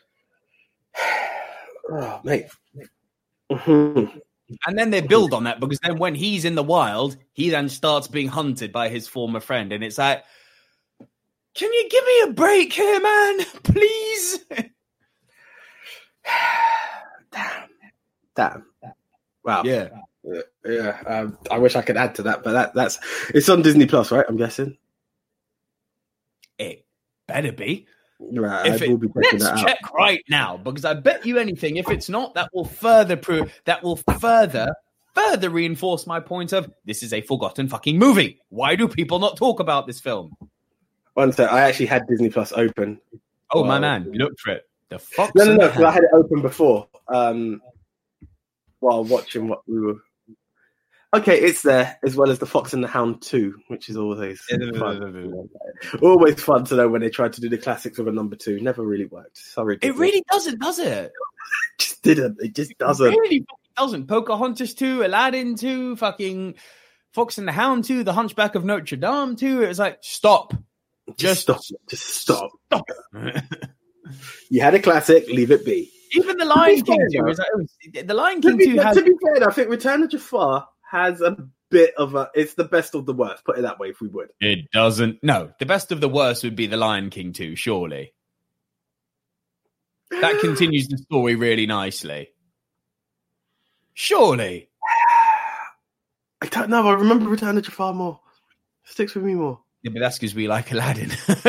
oh mate. Mm-hmm. And then they build on that because then when he's in the wild, he then starts being hunted by his former friend, and it's like, can you give me a break here, man? Please. Damn. Damn. Wow. Yeah. Yeah. yeah. Um, I wish I could add to that, but that that's it's on Disney Plus, right? I'm guessing. It better be. Right. If I it, will be checking let's that out. check right now, because I bet you anything, if it's not, that will further prove that will further further reinforce my point of this is a forgotten fucking movie. Why do people not talk about this film? One sec, I actually had Disney Plus open. Oh, Well, my man, look for it. The Fox. No, no, and no, the because I Hound. had it open before. Um, while watching what we were. Okay, it's there, as well as the Fox and the Hound two, which is always fun. Always fun to know when they tried to do the classics with a number two. Never really worked. Sorry, It Disney. really doesn't, does it? It just didn't. It just doesn't. It really fucking doesn't. Pocahontas two, Aladdin two, fucking Fox and the Hound two, The Hunchback of Notre Dame two. It was like, stop. Just, Just stop. Just stop. Stop. You had a classic. Leave it be. Even The Lion be King fair, two. though. Was like, oh, the Lion To King be, two to has. be fair, I think Return of Jafar has a bit of a. It's the best of the worst. Put it that way, if we would. It doesn't. No, the best of the worst would be The Lion King two, surely. That continues the story really nicely. Surely. I don't know. I remember Return of Jafar more. Sticks with me more. Yeah, but that's because we like Aladdin.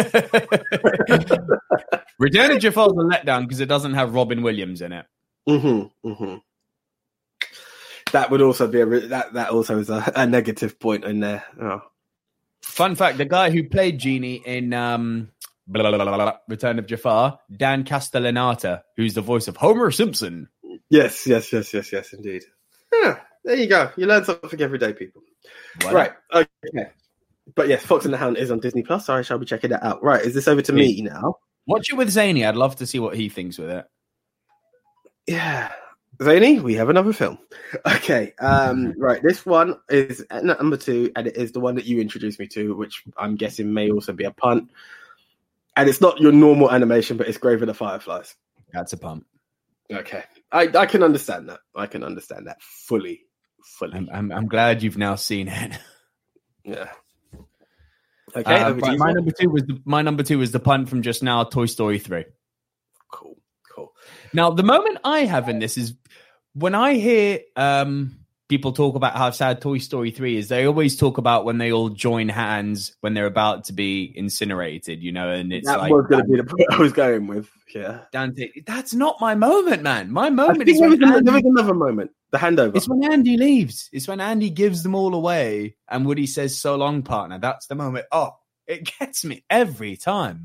Return of Jafar is a letdown because it doesn't have Robin Williams in it. Mm-hmm, mm-hmm. That would also be a re- that. That also is a, a negative point in there. Oh. Fun fact: the guy who played Genie in um, blah, blah, blah, blah, Return of Jafar, Dan Castellaneta, who's the voice of Homer Simpson. Yes, yes, yes, yes, yes, indeed. Yeah, there you go. You learn something every day, people. What? Right. Okay. But yes, Fox and the Hound is on Disney Plus, so I shall be checking that out. Right, is this over to me now? Watch it with Zany. I'd love to see what he thinks with it. Yeah. Zany, we have another film. Okay, um, right, this one is at number two, and it is the one that you introduced me to, which I'm guessing may also be a punt. And it's not your normal animation, but it's Grave of the Fireflies. That's a pump. Okay, I, I can understand that. I can understand that fully, fully. I'm, I'm, I'm glad you've now seen it. Yeah. Okay, Uh, over to right, you, my sir. number two was the, my number two was the punt from just now, Toy Story three. Cool, cool. Now, the moment I have in this is when I hear um, people talk about how sad Toy Story three is, they always talk about when they all join hands when they're about to be incinerated, you know, and it's That like was going to be the point I was going with. Yeah. Dante. That's not my moment, man. My I moment think is there when was, Andy, there was another moment. The handover. it's when Andy leaves. It's when Andy gives them all away and Woody says, "So long, partner." That's the moment. Oh, it gets me every time.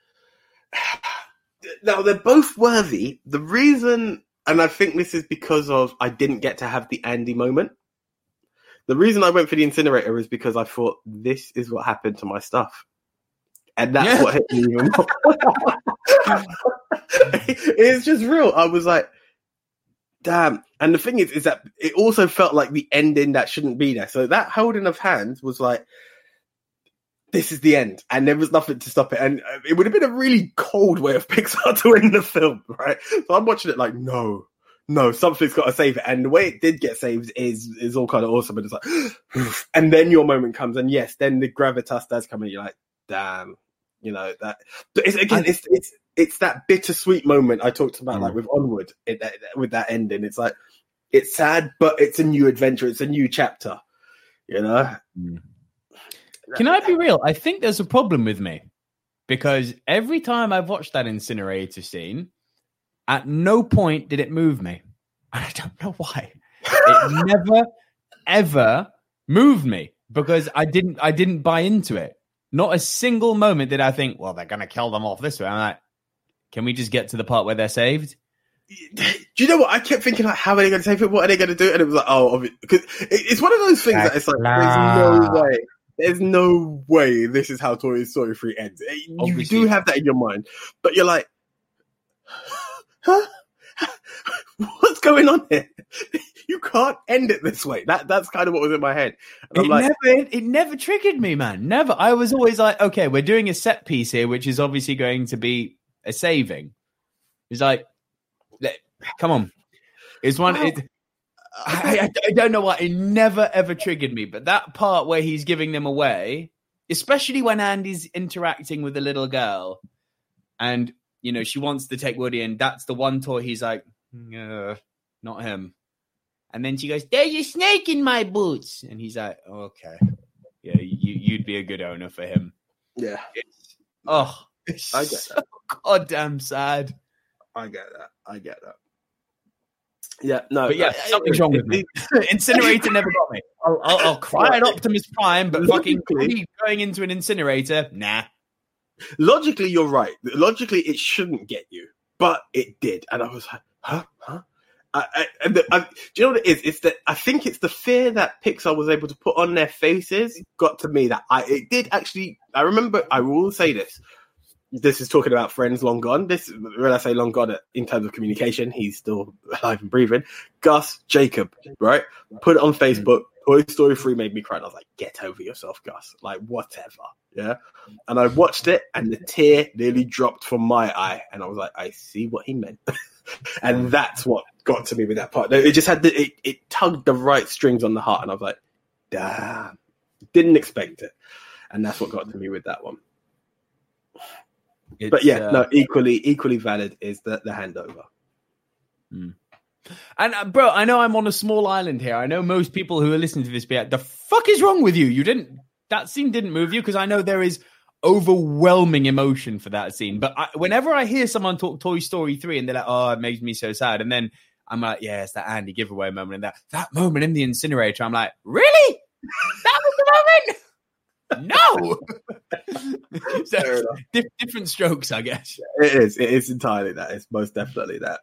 Now, they're both worthy. The reason, and I think this is because of I didn't get to have the Andy moment. The reason I went for the incinerator is because I thought this is what happened to my stuff. And that's Yeah. what hit me even more. It's just real. I was like, damn. And the thing is, is that it also felt like the ending that shouldn't be there. So that holding of hands was like, this is the end. And there was nothing to stop it. And it would have been a really cold way of Pixar to end the film, right? So I'm watching it like, no, no, something's got to save it. And the way it did get saved is is all kind of awesome. And it's like, and then your moment comes. And yes, then the gravitas does come and you're like, damn, you know, that. But it's, again, it's, it's, it's that bittersweet moment I talked about, mm. like with Onward, it, that, with that ending. It's like, it's sad, but it's a new adventure. It's a new chapter, you know? Mm. Can I be real? I think there's a problem with me because every time I've watched that incinerator scene, at no point did it move me. And I don't know why. It never, ever moved me because I didn't, I didn't buy into it. Not a single moment did I think, well, they're going to kill them off this way. I'm like, can we just get to the part where they're saved? Do you know what? I kept thinking, like, how are they going to save it? What are they going to do? And it was like, oh, because it's one of those things that it's like, there's no way. There's no way this is how Toy Story three ends. You Obviously. do have that in your mind, but you're like, huh? What's going on here? you can't end it this way. That that's kind of what was in my head. And it I'm like, never, it, it never triggered me, man. Never. I was always like, okay, we're doing a set piece here, which is obviously going to be a saving. It's like, come on. It's one. It, I, I, I don't know why it never ever triggered me, but that part where he's giving them away, especially when Andy's interacting with the little girl, and you know she wants to take Woody, and that's the one toy he's like, uh, not him. And then she goes, "There's a snake in my boots," and he's like, oh, "Okay, yeah, you, you'd be a good owner for him." Yeah. It's, oh, it's I get so that. goddamn sad. I get that. I get that. Yeah, no, But yeah, I, something's wrong with me. Incinerator never got me. I'll, I'll, I'll cry at Optimus Prime, but fucking Logically- going into an incinerator, nah. Logically, you're right. Logically, it shouldn't get you, but it did, and I was like, huh, huh. I, I, and the, I, do you know what it is? It's that I think it's the fear that Pixar was able to put on their faces got to me. That I it did actually. I remember. I will say this. This is talking about friends long gone. This, when I say long gone in terms of communication, he's still alive and breathing. Gus Jacob, right? Put it on Facebook. Toy Story three made me cry. And I was like, get over yourself, Gus. Like, whatever. Yeah. And I watched it, and the tear nearly dropped from my eye. And I was like, I see what he meant. And that's what got to me with that part. It just had the, it, it tugged the right strings on the heart. And I was like, damn. Didn't expect it. And that's what got to me with that one. It's, but yeah, uh, no, equally equally valid is the, the handover. Mm. And uh, bro, I know I'm on a small island here. I know most people who are listening to this be like, the fuck is wrong with you? You didn't, that scene didn't move you, because I know there is overwhelming emotion for that scene. But I, whenever I hear someone talk Toy Story three and they're like, oh, it makes me so sad. And then I'm like, yeah, it's that Andy giveaway moment. And that, that moment in the incinerator, I'm like, really? That was the moment? No. So, di- different strokes, I guess. It is. It is entirely that. It's most definitely that.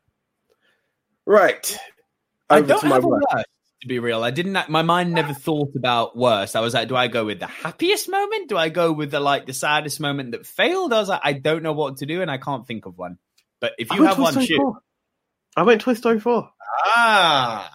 Right. I Over don't to my have a worst. worst, to be real. I didn't. My mind never thought about worst. I was like, do I go with the happiest moment? Do I go with the like the saddest moment that failed? I was like, I don't know what to do, and I can't think of one. But if I you went have Toy one, Story shoot. four. I went Toy Story four. Ah,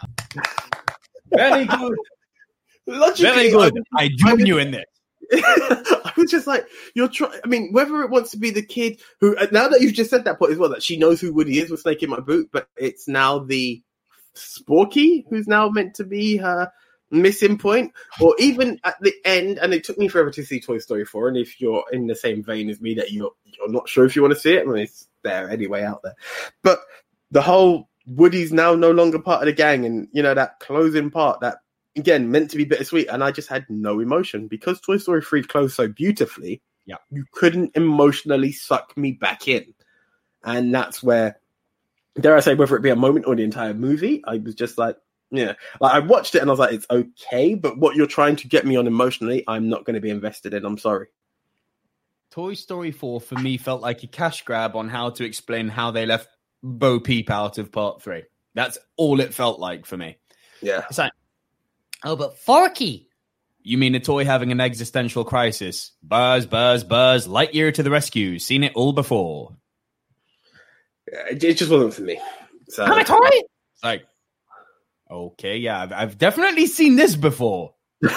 very good. Logically, Very good. I, I join you in this. I was just like, you're trying. I mean, whether it wants to be the kid who, now that you've just said that point as well, that she knows who Woody is with Snake in My Boot, but it's now the Sporky who's now meant to be her missing point, or even at the end. And it took me forever to see Toy Story four. And if you're in the same vein as me, that you're you're not sure if you want to see it, I mean, it's there anyway out there. But the whole Woody's now no longer part of the gang, and you know that closing part that. Again, meant to be bittersweet, and I just had no emotion because Toy Story three closed so beautifully. Yeah, you couldn't emotionally suck me back in, and that's where, dare I say, whether it be a moment or the entire movie, I was just like, yeah, like I watched it and I was like, it's okay, but what you're trying to get me on emotionally, I'm not going to be invested in. I'm sorry. Toy Story four for me felt like a cash grab on how to explain how they left Bo Peep out of part three. That's all it felt like for me. Yeah, it's like. Oh, but Forky. You mean a toy having an existential crisis? Buzz, buzz, buzz, Lightyear to the rescue. Seen it all before. Yeah, it, it just wasn't for me. So, I'm a toy? It's like, okay, yeah, I've, I've definitely seen this before.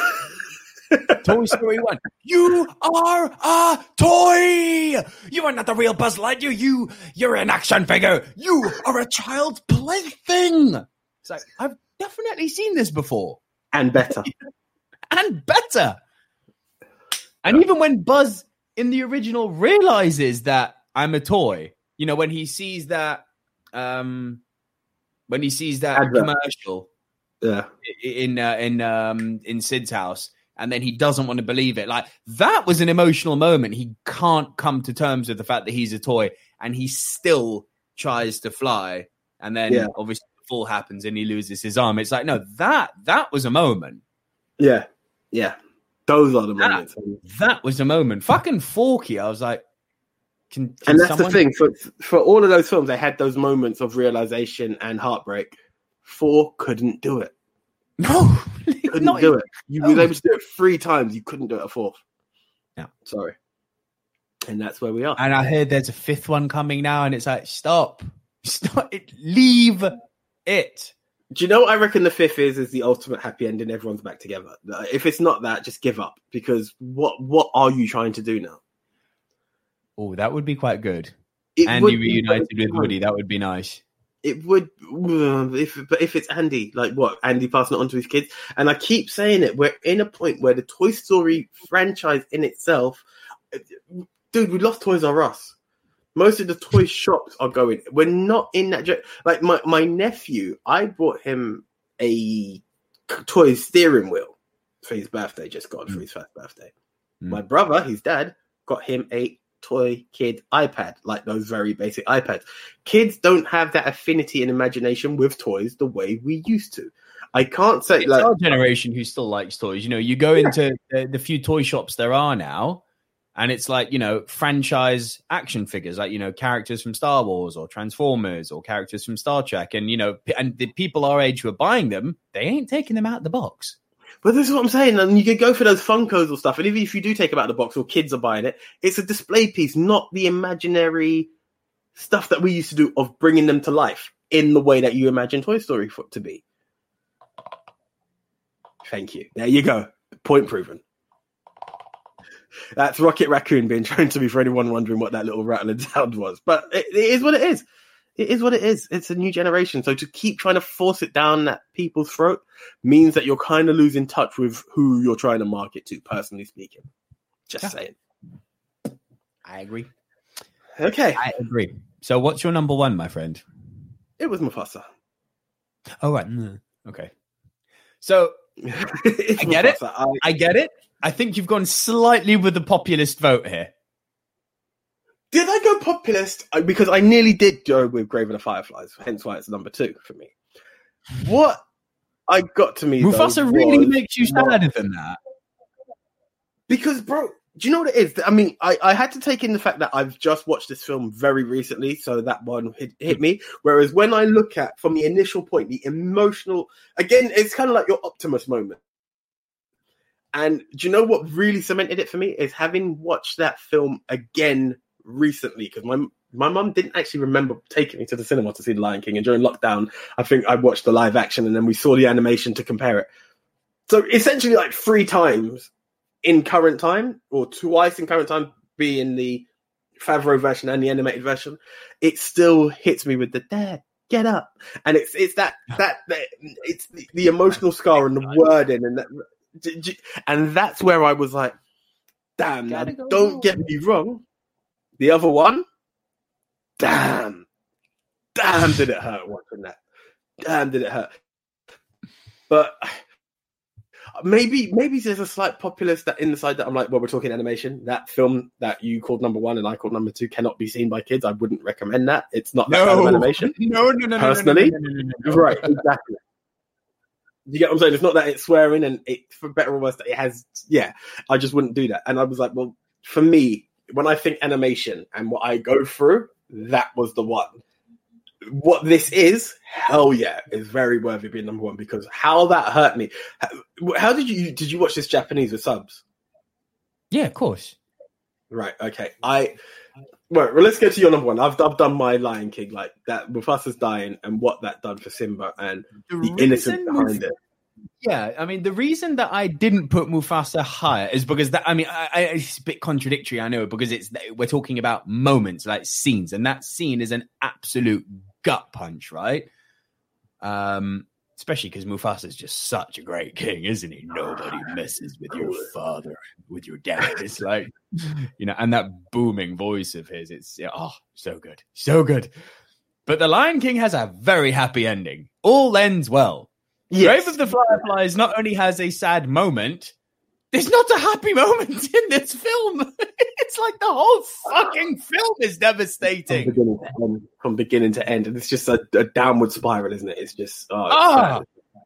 Toy Story one. You are a toy! You are not the real Buzz Lightyear. You, you're an action figure. You are a child's plaything. It's like, I've definitely seen this before. And better. and better. And even when Buzz in the original realizes that I'm a toy, you know, when he sees that, um, when he sees that Advert. commercial, yeah, in uh, in um, in Sid's house, and then he doesn't want to believe it. Like that was an emotional moment. He can't come to terms with the fact that he's a toy, and he still tries to fly, and then yeah. obviously. Fall happens and he loses his arm. It's like, no, that that was a moment. Yeah, yeah. Those are the that, moments. That was a moment. Fucking Forky. I was like, can, can and that's someone... the thing. For for all of those films, they had those moments of realization and heartbreak. Four couldn't do it. No, couldn't do it. You no. were able to do it three times. You couldn't do it a fourth. Yeah, sorry. And that's where we are. And I heard there's a fifth one coming now, and it's like, stop, stop it, leave. It. Do you know what I reckon the fifth is? Is the ultimate happy ending? Everyone's back together. If it's not that, just give up. Because what what are you trying to do now? Oh, that would be quite good. It Andy reunited with Woody. That would be nice. It would, if but if it's Andy, like what? Andy passing it on to his kids. And I keep saying it. We're in a point where the Toy Story franchise in itself, dude, we lost Toys R Us. Most of the toy shops are going. We're not in that. Like my, my nephew, I bought him a toy steering wheel for his birthday, just got mm. for his first birthday. Mm. My brother, his dad, got him a toy kid iPad, like those very basic iPads. Kids don't have that affinity and imagination with toys the way we used to. I can't say it's like our generation who still likes toys. You know, you go yeah. into the, the few toy shops there are now. And it's like, you know, franchise action figures, like, you know, characters from Star Wars or Transformers or characters from Star Trek. And, you know, and the people our age who are buying them, they ain't taking them out of the box. But this is what I'm saying. And you could go for those Funkos or stuff. And even if you do take them out of the box or kids are buying it, it's a display piece, not the imaginary stuff that we used to do of bringing them to life in the way that you imagine Toy Story for, to be. Thank you. There you go. Point proven. That's Rocket Raccoon being shown to me for anyone wondering what that little rattling sound was. But it, it is what it is. It is what it is. It's a new generation. So to keep trying to force it down that people's throat means that you're kind of losing touch with who you're trying to market to, personally speaking. Just yeah. saying. I agree. Okay. I agree. So what's your number one, my friend? It was Mufasa. Oh, right. Mm. Okay. So I get Mufasa. it. I, I get it. I think you've gone slightly with the populist vote here. Did I go populist? Because I nearly did go with Grave of the Fireflies, hence why it's number two for me. What I got to me, Mufasa though, really makes you sadder than that. Because, bro, do you know what it is? I mean, I, I had to take in the fact that I've just watched this film very recently, so that one hit, hit me. Whereas when I look at, from the initial point, the emotional, again, it's kind of like your Optimus moment. And do you know what really cemented it for me is having watched that film again recently, because my my mum didn't actually remember taking me to the cinema to see The Lion King, and during lockdown, I think I watched the live action and then we saw the animation to compare it. So essentially, like three times in current time, or twice in current time, being the Favreau version and the animated version, it still hits me with the dad. Get up, and it's it's that that, that it's the, the emotional scar and the wording and that. And that's where I was like, damn, now, go don't home. Get me wrong. The other one, damn, damn, did it hurt watching that. Damn, did it hurt. But maybe maybe there's a slight populist that inside that I'm like, well, we're talking animation. That film that you called number one and I called number two cannot be seen by kids. I wouldn't recommend that. It's not that no. kind of animation. No, no, no, personally. No, no, no, no, no, no. Right, exactly. You get what I'm saying? It's not that it's swearing and it, for better or worse, that it has, yeah, I just wouldn't do that. And I was like, well, for me, when I think animation and what I go through, that was the one. What this is, hell yeah, is very worthy of being number one, because how that hurt me. How, how did you, did you watch this Japanese with subs? Yeah, of course. Right, okay. I, well, well, let's go to your number one. I've I've done my Lion King, like that Mufasa's dying and what that done for Simba and the, the innocence behind Muf- it. Yeah, I mean, the reason that I didn't put Mufasa higher is because that, I mean, I, I, it's a bit contradictory, I know, because it's we're talking about moments, like scenes, and that scene is an absolute gut punch, right? Um, especially because Mufasa is just such a great king, isn't he? Nobody messes with your father, with your dad. It's like, you know, and that booming voice of his, it's, oh, so good, so good. But The Lion King has a very happy ending. All ends well. Yes. Grave of the Fireflies not only has a sad moment, there's not a happy moment in this film. It's like the whole fucking film is devastating. From beginning to end, from beginning to end. And it's just a, a downward spiral, isn't it? It's just, oh. It's oh.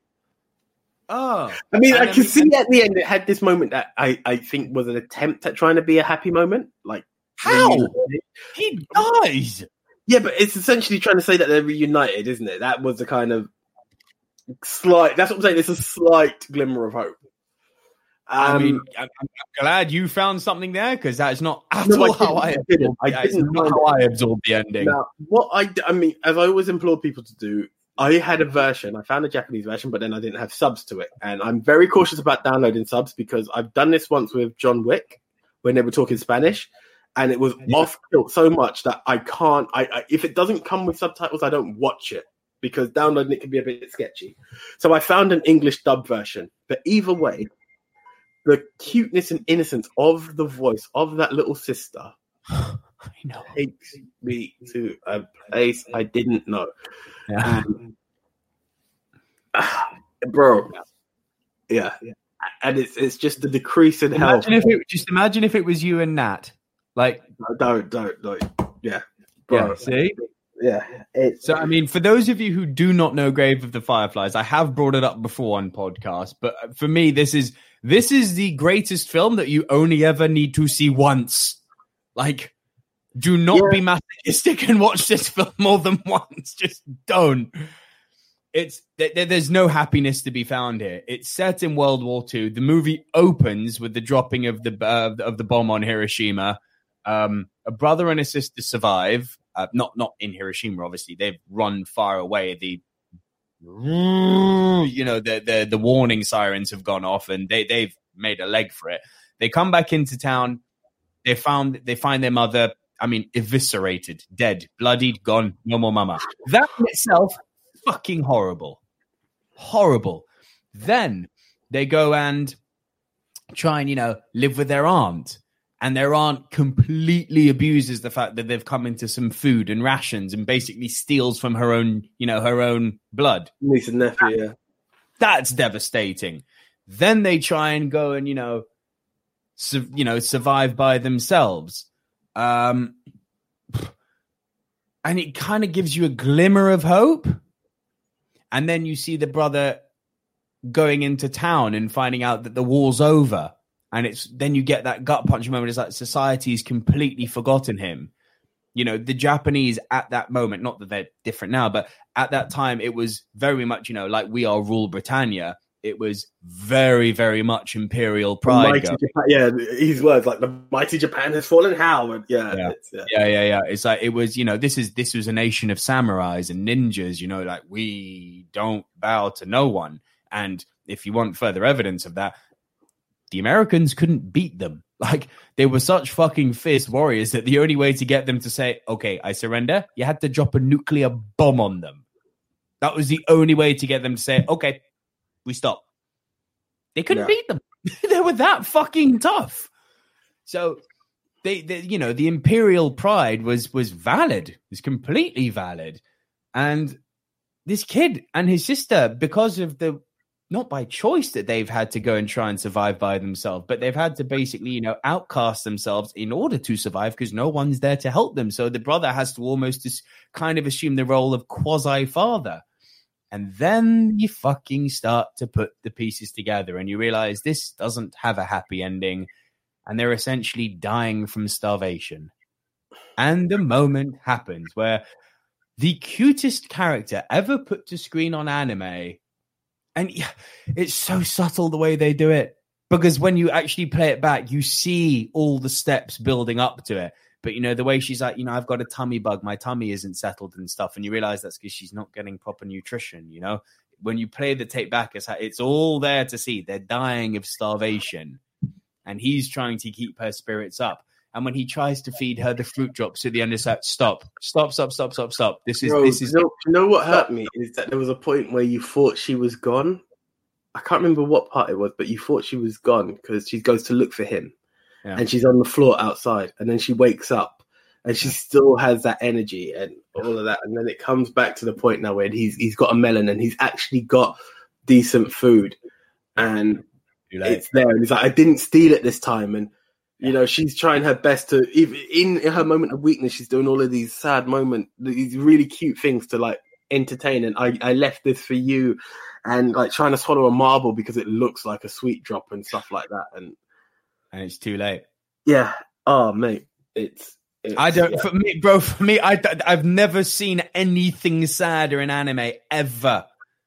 oh. I mean, and I can I mean, see at the end it had this moment that I, I think was an attempt at trying to be a happy moment. Like, how? He dies. Yeah, but it's essentially trying to say that they're reunited, isn't it? That was the kind of slight, that's what I'm saying, it's a slight glimmer of hope. Um, I mean, I'm, I'm glad you found something there, because that's not at no, all I how I absorbed, I didn't not how I absorbed the ending. Now, what I, I mean, as I always implore people to do, I had a version. I found a Japanese version, but then I didn't have subs to it. And I'm very cautious about downloading subs because I've done this once with John Wick when they were talking Spanish, and it was yeah. off tilt so much that I can't. I, I if it doesn't come with subtitles, I don't watch it because downloading it can be a bit sketchy. So I found an English dub version. But either way, the cuteness and innocence of the voice of that little sister I know. takes me to a place I didn't know. Yeah. Um, uh, bro. Yeah. yeah. And it's it's just the decrease in health. Imagine if it, just imagine if it was you and Nat. Like, no, don't, don't, don't. Yeah. Bro. Yeah, see? Yeah. It's, so, I mean, for those of you who do not know Grave of the Fireflies, I have brought it up before on podcast, but for me, this is this is the greatest film that you only ever need to see once. Like, do not yeah. be masochistic and watch this film more than once. Just don't. It's th- th- there's no happiness to be found here. It's set in World War Two. The movie opens with the dropping of the uh, of the bomb on Hiroshima. Um, a brother and a sister survive. Uh, not not in Hiroshima, obviously. They've run far away. The you know the the the warning sirens have gone off, and they they've made a leg for it. They come back into town. They found they find their mother. I mean, eviscerated, dead, bloodied, gone, no more mama. That in itself, fucking horrible. Horrible. Then they go and try and, you know, live with their aunt. And their aunt completely abuses the fact that they've come into some food and rations and basically steals from her own, you know, her own blood. Niece and nephew, yeah. That's devastating. Then they try and go and, you know, su- you know, survive by themselves. Um, and it kind of gives you a glimmer of hope. And then you see the brother going into town and finding out that the war's over. And it's then you get that gut punch moment. It's like society's completely forgotten him. You know, the Japanese at that moment, not that they're different now, but at that time, it was very much, you know, like we are rule Britannia. It was very, very much imperial pride. Japan, yeah, his words like the mighty Japan has fallen. How? And yeah, yeah. It's, yeah, yeah, yeah, yeah. It's like it was, you know, this is this was a nation of samurais and ninjas. You know, like we don't bow to no one. And if you want further evidence of that, the Americans couldn't beat them. Like they were such fucking fierce warriors that the only way to get them to say, "Okay, I surrender," you had to drop a nuclear bomb on them. That was the only way to get them to say, "Okay, we stop." They couldn't yeah. beat them. They were that fucking tough. So they, they, you know, the imperial pride was was valid. It was completely valid. And this kid and his sister, because of the not by choice that they've had to go and try and survive by themselves, but they've had to basically, you know, outcast themselves in order to survive because no one's there to help them. So the brother has to almost just kind of assume the role of quasi-father. And then you fucking start to put the pieces together and you realize this doesn't have a happy ending and they're essentially dying from starvation. And the moment happens where the cutest character ever put to screen on anime, and it's so subtle the way they do it, because when you actually play it back, you see all the steps building up to it. But, you know, the way she's like, you know, I've got a tummy bug. My tummy isn't settled and stuff. And you realize that's because she's not getting proper nutrition, you know. When you play the tape back, it's, it's all there to see. They're dying of starvation. And he's trying to keep her spirits up. And when he tries to feed her the fruit drops at the end, it's like, stop, stop, stop, stop, stop, stop. This is, Bro, this is. You know, you know what hurt me is that there was a point where you thought she was gone. I can't remember what part it was, but you thought she was gone because she goes to look for him. Yeah. And she's on the floor outside, and then she wakes up, and she still has that energy and all of that. And then it comes back to the point now where he's he's got a melon, and he's actually got decent food, and it's there. And he's like, I didn't steal it this time. And you know, she's trying her best to, even in her moment of weakness, she's doing all of these sad moments, these really cute things to like entertain. And I, I left this for you, and like trying to swallow a marble because it looks like a sweet drop and stuff like that. And And it's too late. Yeah. Oh, mate. It's. it's I don't. yeah. For me, bro. For me, I. I've never seen anything sadder in anime ever.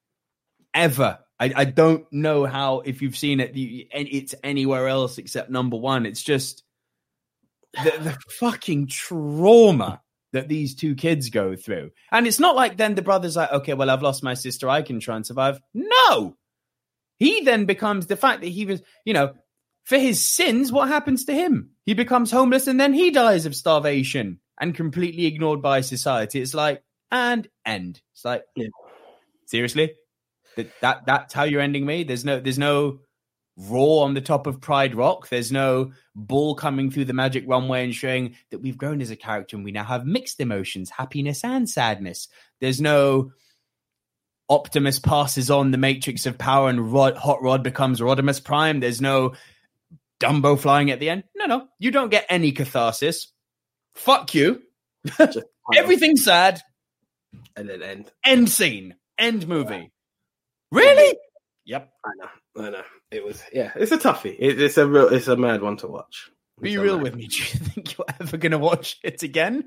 Ever. I. I don't know how if you've seen it. You, it's anywhere else except number one. It's just the, the fucking trauma that these two kids go through. And it's not like then the brother's like, okay, well, I've lost my sister. I can try and survive. No. He then becomes the fact that he was, you know, for his sins, what happens to him? He becomes homeless and then he dies of starvation and completely ignored by society. It's like, and end. It's like, yeah. Seriously? That, that That's how you're ending me? There's no, there's no Raw on the top of Pride Rock. There's no Bull coming through the magic runway and showing that we've grown as a character and we now have mixed emotions, happiness and sadness. There's no Optimus passes on the matrix of power and Rod, Hot Rod becomes Rodimus Prime. There's no Dumbo flying at the end. No, no. You don't get any catharsis. Fuck you. Everything's sad. And then end. End scene. End movie. Really? Yep. I know. I know. It was, yeah, it's a toughie. It, it's a real, it's a mad one to watch. It's Be real with me. Do you think you're ever going to watch it again?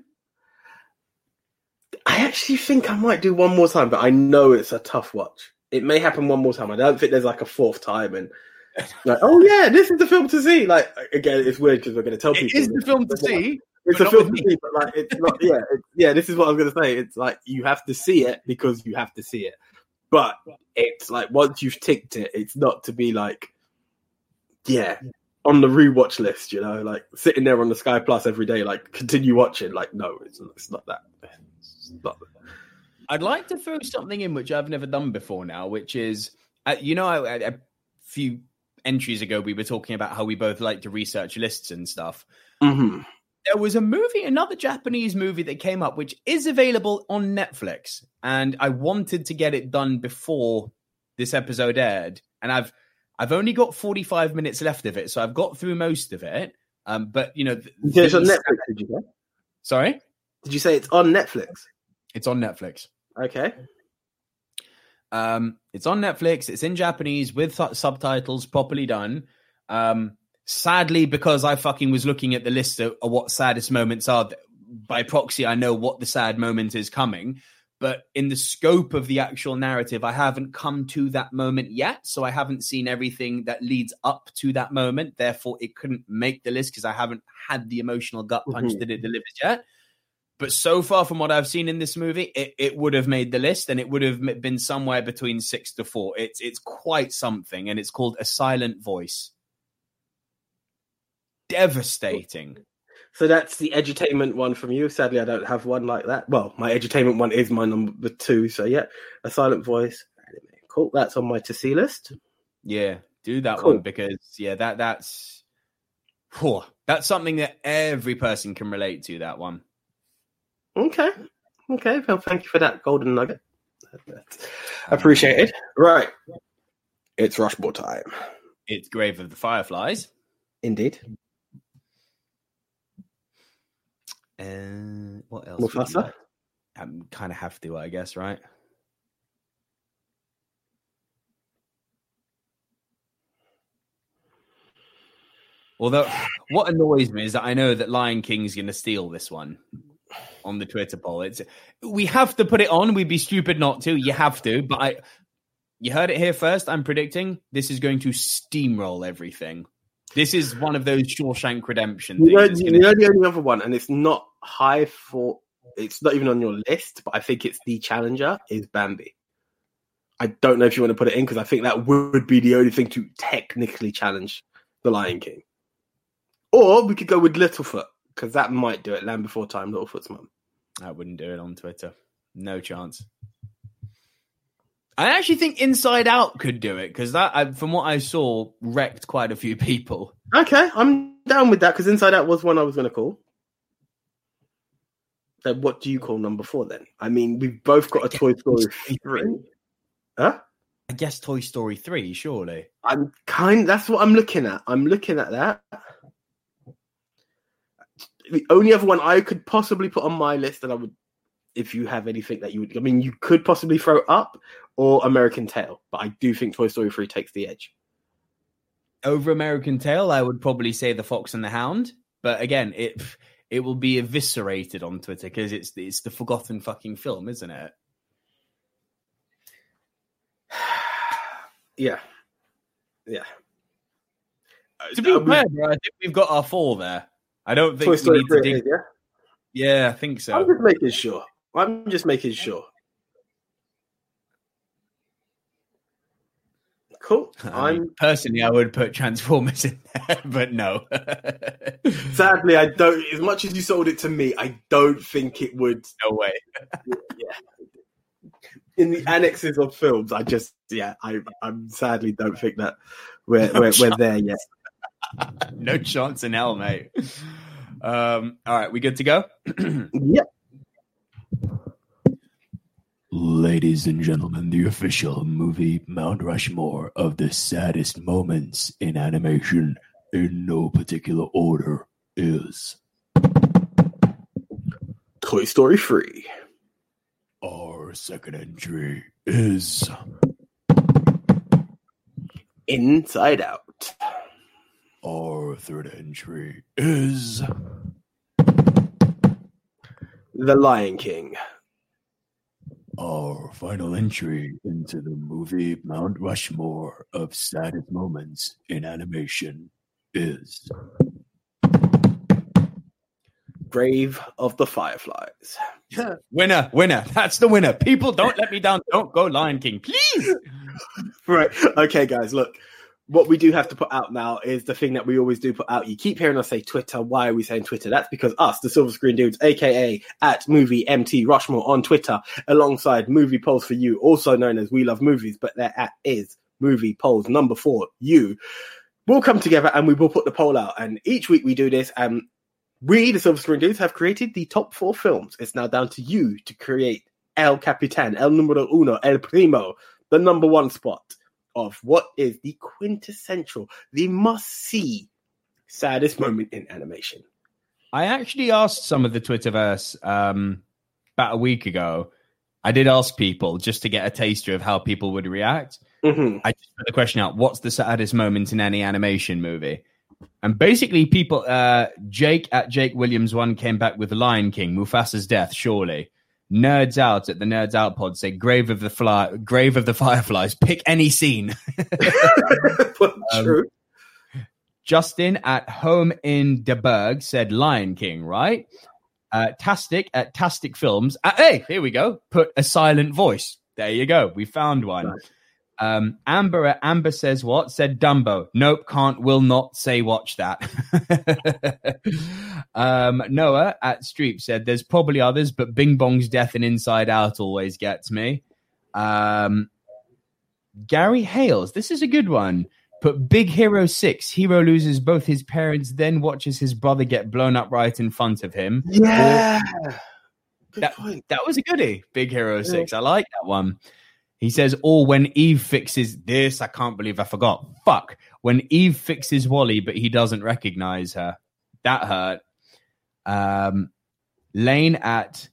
I actually think I might do one more time, but I know it's a tough watch. It may happen one more time. I don't think there's like a fourth time and like, oh yeah, this is the film to see. Like, again, it's weird because we're going to tell it people. It is the film to see. It's a film to see, but like, it's not, yeah, it's, yeah, this is what I was going to say. It's like, you have to see it because you have to see it. But it's like, once you've ticked it, it's not to be like, yeah, on the rewatch list, you know, like sitting there on the Sky Plus every day, like continue watching. Like, no, it's, it's not that. It's not that. I'd like to throw something in which I've never done before now, which is, uh, you know, a, a few entries ago, we were talking about how we both like to research lists and stuff. Mm-hmm. There was a movie, another Japanese movie that came up, which is available on Netflix. And I wanted to get it done before this episode aired. And I've I've only got forty-five minutes left of it. So I've got through most of it. Um, but, you know... Th- it's on Netflix, did you say? Sorry? Did you say it's on Netflix? It's on Netflix. Okay. Um, it's on Netflix. It's in Japanese with th- subtitles properly done. Um Sadly, because I fucking was looking at the list of, of what saddest moments are, by proxy, I know what the sad moment is coming. But in the scope of the actual narrative, I haven't come to that moment yet. So I haven't seen everything that leads up to that moment. Therefore, it couldn't make the list because I haven't had the emotional gut punch mm-hmm. that it delivers yet. But so far from what I've seen in this movie, it, it would have made the list and it would have been somewhere between six to four. It's, it's quite something. And it's called A Silent Voice. Devastating. So that's the edutainment one from you. Sadly, I don't have one like that. Well, my edutainment one is my number two. So yeah, A Silent Voice. Cool. That's on my to see list. Yeah, do that cool. one because yeah, that that's whew, that's something that every person can relate to. That one. Okay. Okay. Well, thank you for that golden nugget. Appreciated. Right. It's Rushmore time. It's Grave of the Fireflies. Indeed. And uh, what else? Mufasa? Like? I kind of have to, I guess, right? Although, what annoys me is that I know that Lion King's going to steal this one on the Twitter poll. It's we have to put it on. We'd be stupid not to. You have to. But I, you heard it here first. I'm predicting this is going to steamroll everything. This is one of those Shawshank Redemption things. You know, you know the only other one, and it's not high for, it's not even on your list, but I think it's the challenger, is Bambi. I don't know if you want to put it in, because I think that would be the only thing to technically challenge The Lion King. Or we could go with Littlefoot, because that might do it. Land Before Time, Littlefoot's mum. I wouldn't do it on Twitter. No chance. I actually think Inside Out could do it because that, I, from what I saw, wrecked quite a few people. Okay, I'm down with that because Inside Out was one I was going to call. So, what do you call number four then? I mean, we've both got a Toy Story three. Huh? I guess Toy Story three, surely. I'm kind. That's what I'm looking at. I'm looking at that. The only other one I could possibly put on my list, and I would. If you have anything that you would, I mean, you could possibly throw Up or American Tail, but I do think Toy Story three takes the edge. Over American Tail, I would probably say The Fox and the Hound, but again, it it will be eviscerated on Twitter because it's it's the forgotten fucking film, isn't it? Yeah, yeah. To be fair, bro, I think we've got our four there. I don't think Toy we Story need to dig. Is, yeah? Yeah, I think so. I'm just making sure. I'm just making sure. Cool. I mean, I'm personally, I would put Transformers in there, but no. Sadly, I don't. As much as you sold it to me, I don't think it would. No way. Yeah. In the annexes of films, I just, yeah, I, I sadly don't think that we're no we're, we're there yet. No chance in hell, mate. Um, all right, we good to go? Yep. Ladies and gentlemen, the official movie Mount Rushmore of the saddest moments in animation, in no particular order, is Toy Story three. Our second entry is Inside Out. Our third entry is The Lion King. Our final entry into the movie Mount Rushmore of saddest moments in animation is Grave of the Fireflies. Winner, winner. That's the winner. People, don't let me down. Don't go Lion King, please. Right. Okay, guys, look. What we do have to put out now is the thing that we always do put out. You keep hearing us say Twitter. Why are we saying Twitter? That's because us, the Silver Screen Dudes, aka at Movie M T Rushmore on Twitter, alongside Movie Polls for You, also known as We Love Movies, but their at is Movie Polls number four. You will come together and we will put the poll out. And each week we do this. And we, the Silver Screen Dudes, have created the top four films. It's now down to you to create El Capitan, El Numero Uno, El Primo, the number one spot of what is the quintessential, the must-see saddest moment in animation. I actually asked some of the Twitterverse um, about a week ago. I did ask people just to get a taster of how people would react. Mm-hmm. I just put the question out, what's the saddest moment in any animation movie? And basically people, uh, Jake at Jake Williams one came back with Lion King, Mufasa's death, surely. Nerds Out at the Nerds Out pod say Grave of the Fly, Grave of the Fireflies. Pick any scene. True. Um, Justin at Home in the Berg said Lion King, right? Uh, Tastic at Tastic Films. Uh, hey, here we go. Put a silent voice. There you go. We found one. Nice. Um, Amber at Amber says what? Said Dumbo. Nope, can't, will not say watch that. um, Noah at Streep said there's probably others, but Bing Bong's death in Inside Out always gets me. Um, Gary Hales, this is a good one. Put Big Hero six. Hero loses both his parents, then watches his brother get blown up right in front of him. Yeah. Or, that, that was a goodie, Big Hero six. I like that one. He says, or when Eve fixes this, I can't believe I forgot. Fuck. When Eve fixes Wally, but he doesn't recognize her. That hurt. Um, Lane at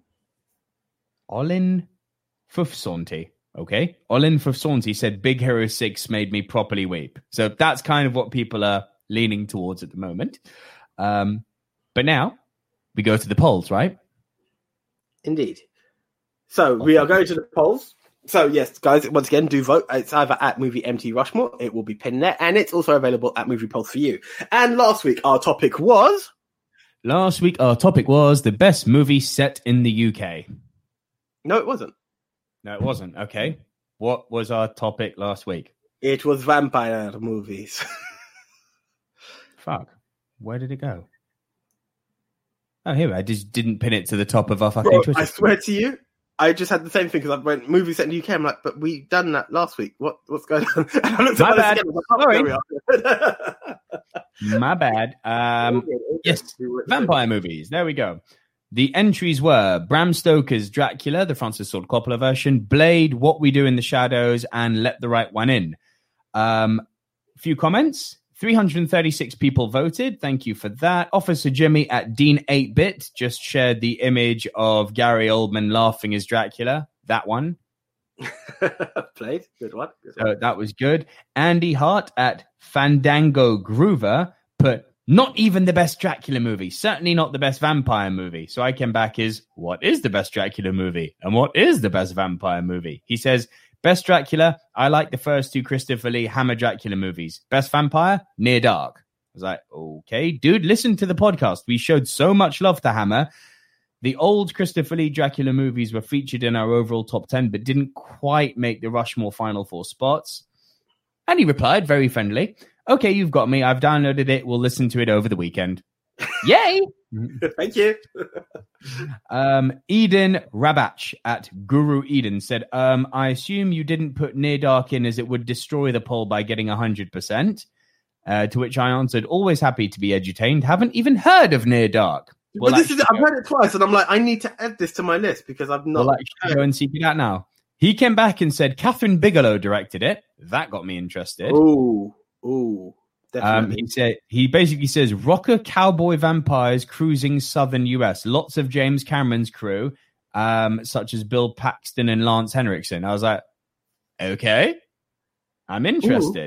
Olin Fufsaunty. Okay. Olin Fufsaunty said, Big Hero six made me properly weep. So that's kind of what people are leaning towards at the moment. Um, but now we go to the polls, right? Indeed. So we are going to the polls. So, yes, guys, once again, do vote. It's either at Movie M T Rushmore. It will be pinned there. And it's also available at Movie Polls for You. And last week, our topic was... Last week, our topic was the best movie set in the U K. No, it wasn't. No, it wasn't. Okay. What was our topic last week? It was vampire movies. Fuck. Where did it go? Oh, here. I just didn't pin it to the top of our fucking Bro, Twitter. I swear to you. I just had the same thing because I went movie set in the U K. I'm like, but we done that last week. What what's going on? And I looked My at bad. Again, like, oh, Sorry. My bad. Um, okay, okay. Yes, vampire movies. There we go. The entries were Bram Stoker's Dracula, the Francis Ford Coppola version, Blade, What We Do in the Shadows, and Let the Right One In. Um, a few comments. three hundred thirty-six people voted. Thank you for that. Officer Jimmy at Dean eight bit just shared the image of Gary Oldman laughing as Dracula. That one. Played. Good one. Good so one. That was good. Andy Hart at Fandango Groover put not even the best Dracula movie. Certainly not the best vampire movie. So I came back as, what is the best Dracula movie? And what is the best vampire movie? He says, best Dracula, I like the first two Christopher Lee Hammer Dracula movies. Best vampire, Near Dark. I was like, okay, dude, listen to the podcast. We showed so much love to Hammer. The old Christopher Lee Dracula movies were featured in our overall top ten, but didn't quite make the Rushmore final four spots. And he replied, very friendly, okay, you've got me. I've downloaded it. We'll listen to it over the weekend. Yay! Thank you. um, Eden Rabach at Guru Eden said, um, I assume you didn't put Near Dark in as it would destroy the poll by getting one hundred percent. Uh, to which I answered, always happy to be edutained. Haven't even heard of Near Dark. Well, but this is, I've heard it twice, and I'm like, I need to add this to my list because I've not. Well, like, go and seek it out now. He came back and said Catherine Bigelow directed it. That got me interested. Ooh, ooh. Um, he said he basically says rocker cowboy vampires cruising southern U S. Lots of James Cameron's crew, um, such as Bill Paxton and Lance Henriksen. I was like, okay, I'm interested.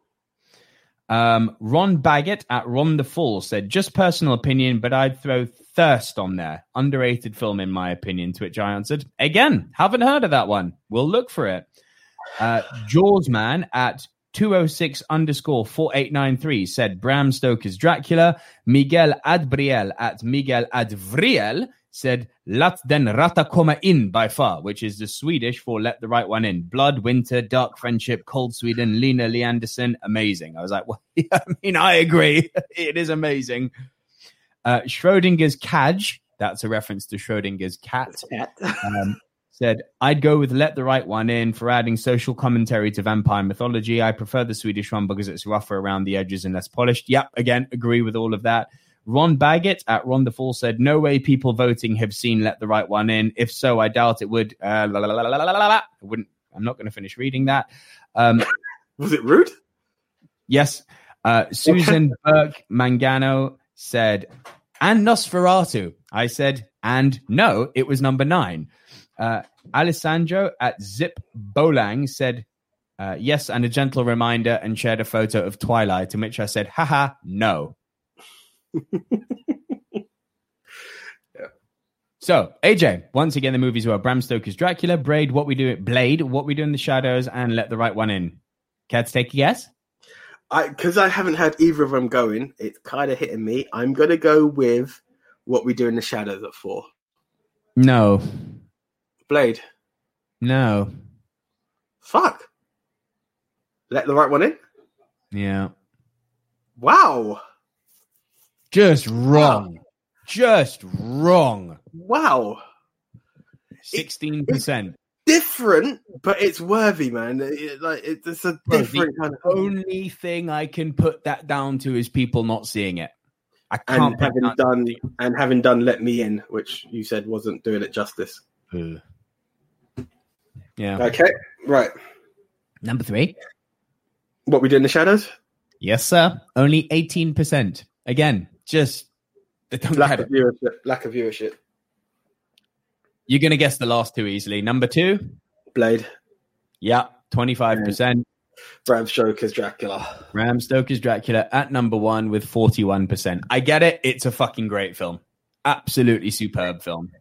Um, Ron Baggett at Ron the Fool said, just personal opinion, but I'd throw Thirst on there. Underrated film, in my opinion, to which I answered, again, haven't heard of that one. We'll look for it. Uh, Jaws Man at two oh six underscore four eight nine three said Bram Stoker's Dracula. Miguel Adbriel at Miguel Advriel said Lat den Rata komma in by far, which is the Swedish for Let the Right One In. Blood, Winter, Dark Friendship, Cold Sweden, Lena Leanderson. Amazing. I was like, well, I mean, I agree. It is amazing. Uh, Schrodinger's Kaj, that's a reference to Schrodinger's cat, um, said, I'd go with Let the Right One In for adding social commentary to vampire mythology. I prefer the Swedish one because it's rougher around the edges and less polished. Yep, again, agree with all of that. Ron Baggett at Ron the Fool said, no way people voting have seen Let the Right One In. If so, I doubt it would. Uh, la, la, la, la, la, la, la. I wouldn't. I'm not going to finish reading that. Um, Was it rude? Yes. Uh, Susan Burke Mangano said, and Nosferatu. I said, and no, it was number nine. Uh, Alessandro at Zip Bolang said, uh, yes, and a gentle reminder, and shared a photo of Twilight, in which I said, haha, no. Yeah. So, A J, once again, the movies were Bram Stoker's Dracula, Blade, What We Do, Blade, What We Do in the Shadows, and Let the Right One In. Care to take a guess? I because I haven't had either of them going, it's kind of hitting me. I'm gonna go with What We Do in the Shadows at four. No. Blade. No. Fuck. Let the Right One In? Yeah. Wow. Just wrong. Wow. Just wrong. Wow. sixteen percent. Different, but it's worthy, man. It, like it, it's a Bro, different the kind of. Only thing I can put that down to is people not seeing it. I and can't having done and having done Let Me In, which you said wasn't doing it justice. Uh, yeah. Okay. Right. Number three. What We Do in the Shadows? Yes, sir. Only eighteen percent. Again, just don't lack of viewership. Lack of viewership. You're going to guess the last two easily. Number two. Blade. Yeah, twenty-five percent. Bram Stoker's Dracula. Bram Stoker's Dracula at number one with forty-one percent. I get it. It's a fucking great film. Absolutely superb film.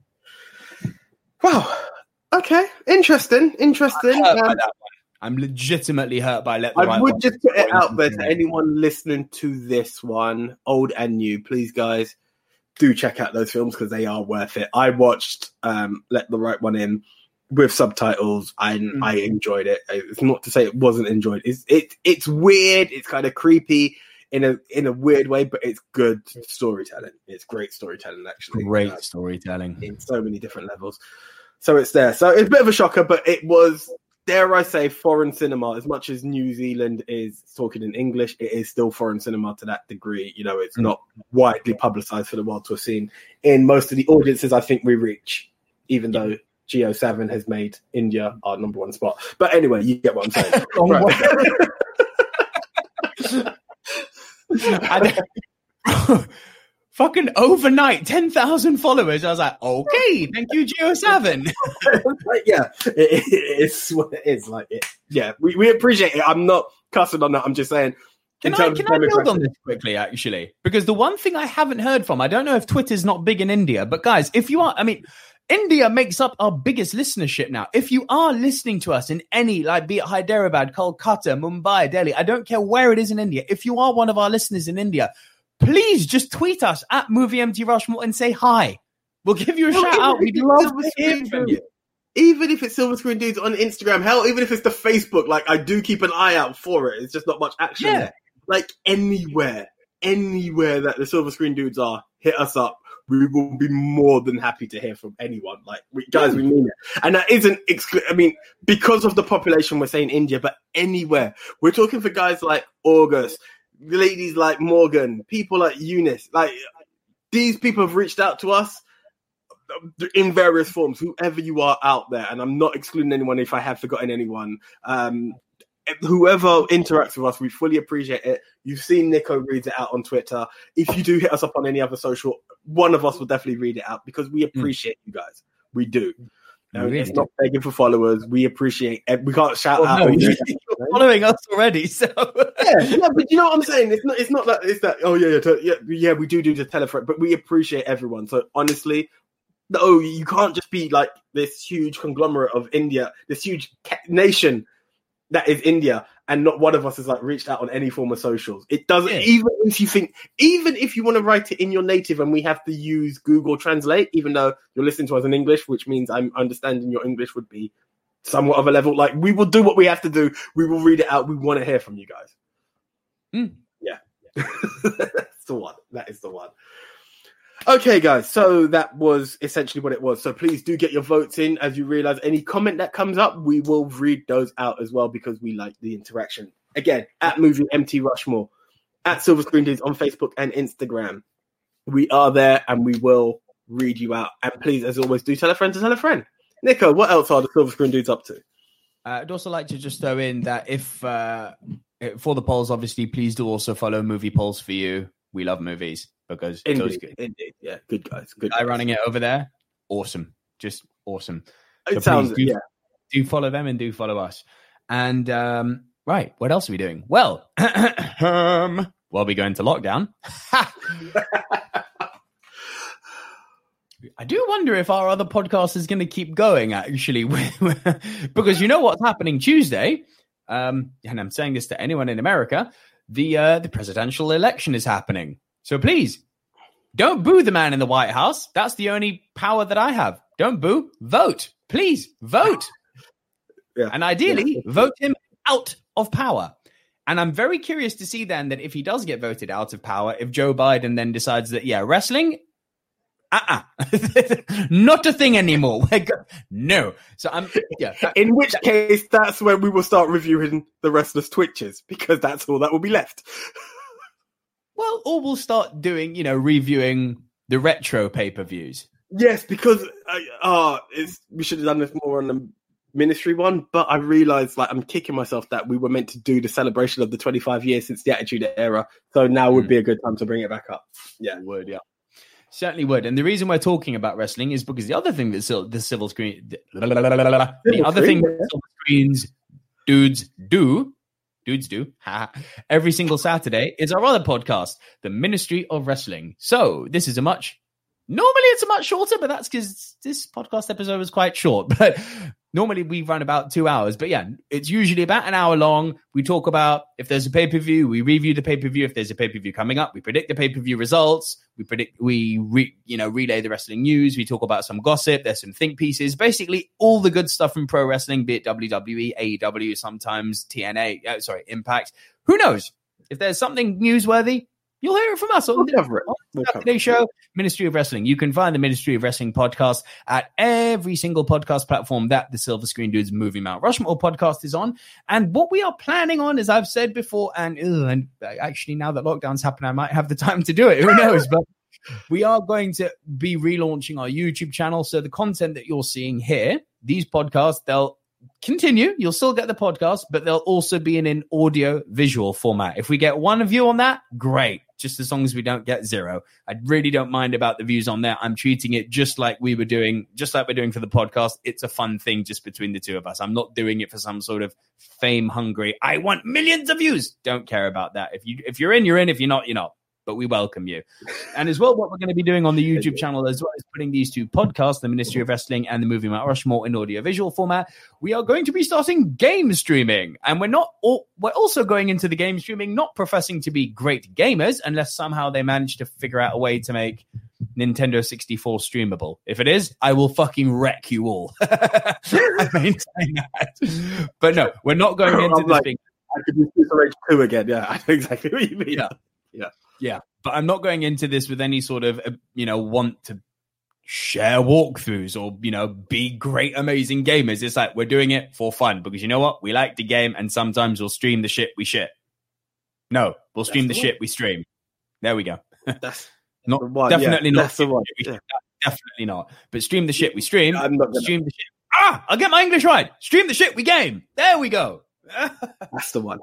Wow. Okay. Interesting. Interesting. I'm, um, I'm legitimately hurt by Let the I Right would One just put it out there to anyone listening to this one, old and new, please, guys, do check out those films because they are worth it. I watched um, Let the Right One In with subtitles, and mm. I enjoyed it. It's not to say it wasn't enjoyed. It's it it's weird. It's kind of creepy in a in a weird way, but it's good storytelling. It's great storytelling, actually. Great uh, storytelling in so many different levels. So it's there. So it's a bit of a shocker, but it was, dare I say, foreign cinema. As much as New Zealand is talking in English, it is still foreign cinema to that degree. You know, it's mm. not widely publicized for the world to have seen in most of the audiences I think we reach, even yeah. though Geo seven has made India our number one spot. But anyway, you get what I'm saying. I fucking overnight, ten thousand followers. I was like, okay, thank you, Geo seven. Yeah, it, it, it's what it is. Like, it, yeah, we, we appreciate it. I'm not cussing on that. I'm just saying. Can I, can I build on this quickly, actually? Because the one thing I haven't heard from, I don't know if Twitter's not big in India, but guys, if you are, I mean, India makes up our biggest listenership now. If you are listening to us in any, like, be it Hyderabad, Kolkata, Mumbai, Delhi, I don't care where it is in India. If you are one of our listeners in India, please just tweet us at Movie M T Rushmore and say hi. We'll give you a No, shout even out. if We'd it's love Silver to hear Screen from Dudes. you. Even if it's Silver Screen Dudes on Instagram, hell, even if it's the Facebook, like I do keep an eye out for it. It's just not much action Yeah. there. Like anywhere, anywhere that the Silver Screen Dudes are, hit us up. We will be more than happy to hear from anyone. Like, we, guys, we mean it. And that isn't, exclu- I mean, because of the population, we're saying India, but anywhere. We're talking for guys like August, ladies like Morgan, people like Eunice. Like, these people have reached out to us in various forms, whoever you are out there. And I'm not excluding anyone if I have forgotten anyone. Um, whoever interacts with us, we fully appreciate it. You've seen Nico reads it out on Twitter. If you do hit us up on any other social, one of us will definitely read it out because we appreciate mm. you guys. We do. No, really it's do. Not begging for followers. We appreciate it. We can't shout well, out. No, you're following us already, so yeah, yeah. But you know what I'm saying? It's not. It's not that. It's that. Oh yeah, yeah, to, yeah, yeah. We do do the telefriend, but we appreciate everyone. So honestly, no, you can't just be like this huge conglomerate of India, this huge nation that is India, and not one of us has like reached out on any form of socials. It doesn't, yeah. even if you think, even if you want to write it in your native and we have to use Google Translate, even though you're listening to us in English, which means I'm understanding your English would be somewhat of a level. Like, we will do what we have to do. We will read it out. We want to hear from you guys. Mm. Yeah. That's the one. That is the one. Okay, guys, so that was essentially what it was. So please do get your votes in. As you realize, any comment that comes up, we will read those out as well because we like the interaction. Again, at Movie M T Rushmore, at Silver Screen Dudes on Facebook and Instagram. We are there and we will read you out. And please, as always, do tell a friend to tell a friend. Nico, what else are the Silver Screen Dudes up to? Uh, I'd also like to just throw in that if, uh, for the polls, obviously, please do also follow Movie Polls for You. We love movies. Because indeed, those good. Indeed, yeah, good guys, good guy guys. running it over there, awesome, just awesome. It so sounds, do, yeah. Do follow them and do follow us. And um, right, what else are we doing? Well, um, while we go into lockdown, I do wonder if our other podcast is going to keep going. Actually, because you know what's happening Tuesday, um, and I'm saying this to anyone in America, the uh, the presidential election is happening. So please, don't boo the man in the White House. That's the only power that I have. Don't boo. Vote. Please, vote. Yeah. And ideally, yeah. vote him out of power. And I'm very curious to see then that if he does get voted out of power, if Joe Biden then decides that, yeah, wrestling, uh-uh. not a thing anymore. No. So I'm, yeah. That, in which that, case, that's when we will start reviewing the wrestlers' Twitches, because that's all that will be left. Well, or we'll start doing, you know, reviewing the retro pay-per-views. Yes, because uh, uh, it's, we should have done this more on the ministry one, but I realised, like, I'm kicking myself that we were meant to do the celebration of the twenty-five years since the Attitude Era, so now would mm. be a good time to bring it back up. Yeah, it would, yeah. Certainly would. And the reason we're talking about wrestling is because the other thing that the civil screen, the, the other thing that Silver Screens dudes do, dudes do, every single Saturday is our other podcast, the Ministry of Wrestling. So this is a much, normally it's a much shorter, but that's because this podcast episode was quite short. But normally we run about two hours. But yeah, it's usually about an hour long. We talk about if there's a pay-per-view, we review the pay-per-view. If there's a pay-per-view coming up, we predict the pay-per-view results. We predict, we re, you know, relay the wrestling news. We talk about some gossip. There's some think pieces. Basically, all the good stuff from pro wrestling, be it W W E, A E W, sometimes T N A. Uh, sorry, Impact. Who knows? If there's something newsworthy, you'll hear it from us on we'll the cover it. We'll Saturday show, Ministry of Wrestling. You can find the Ministry of Wrestling podcast at every single podcast platform that the Silver Screen Dudes Movie Mount Rushmore podcast is on. And what we are planning on, as I've said before, and, ugh, and actually now that lockdown's happened, I might have the time to do it. Who knows? But we are going to be relaunching our YouTube channel. So the content that you're seeing here, these podcasts, they'll continue. You'll still get the podcast, but they'll also be in an audio visual format. If we get one view on that, great. Just as long as we don't get zero. I really don't mind about the views on there. I'm treating it just like we were doing, just like we're doing for the podcast. It's a fun thing just between the two of us. I'm not doing it for some sort of fame hungry, I want millions of views. Don't care about that. If you, if you're in, you're in. If you're not, you're not. But we welcome you. And as well, what we're going to be doing on the YouTube channel, as well as putting these two podcasts, the Ministry of Wrestling and the Movie Mount Rushmore, in audio-visual format, we are going to be starting game streaming. And we're not, all, we're also going into the game streaming, not professing to be great gamers, unless somehow they manage to figure out a way to make Nintendo sixty-four streamable? If it is, I will fucking wreck you all. I maintain that. But no, we're not going into I'm this like, thing. I could do Streets of Rage two again. Yeah, I know exactly what you mean. Yeah. Yeah. Yeah. But I'm not going into this with any sort of, uh, you know, want to share walkthroughs or, you know, be great, amazing gamers. It's like, we're doing it for fun because you know what? We like the game and sometimes we'll stream the shit we shit. No, we'll stream the, the shit we stream. There we go. That's not the one. definitely yeah, not. That's the one. Yeah. Definitely not. But stream the shit we stream. I'm not gonna... Stream the shit. Ah, I'll get my English right. Stream the shit we game. There we go. That's the one.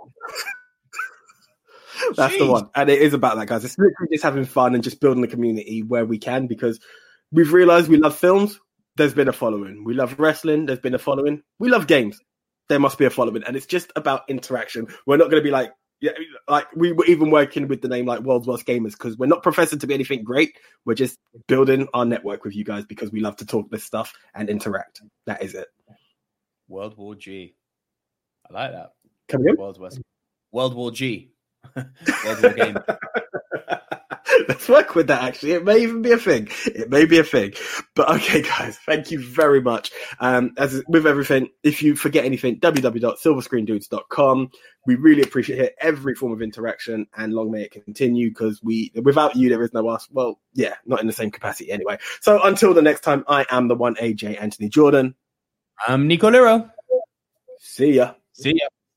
That's Jeez. the one. And it is about that, guys. It's literally just having fun and just building a community where we can, because we've realized we love films. There's been a following. We love wrestling. There's been a following. We love games. There must be a following. And it's just about interaction. We're not going to be like, yeah, like we were even working with the name like World's Worst Gamers because we're not professing to be anything great. We're just building our network with you guys because we love to talk this stuff and interact. That is it. World War G. I like that. Come again? World's Worst. World War G. World War Game. Let's work with that, actually. It may even be a thing. It may be a thing. But okay, guys, thank you very much. Um, as with everything, if you forget anything, w w w dot silver screen dudes dot com. We really appreciate every form of interaction, and long may it continue, because we, without you, there is no us. Well, yeah, not in the same capacity anyway. So until the next time, I am the one A J Anthony Jordan. I'm Nico Lero. See ya. See ya.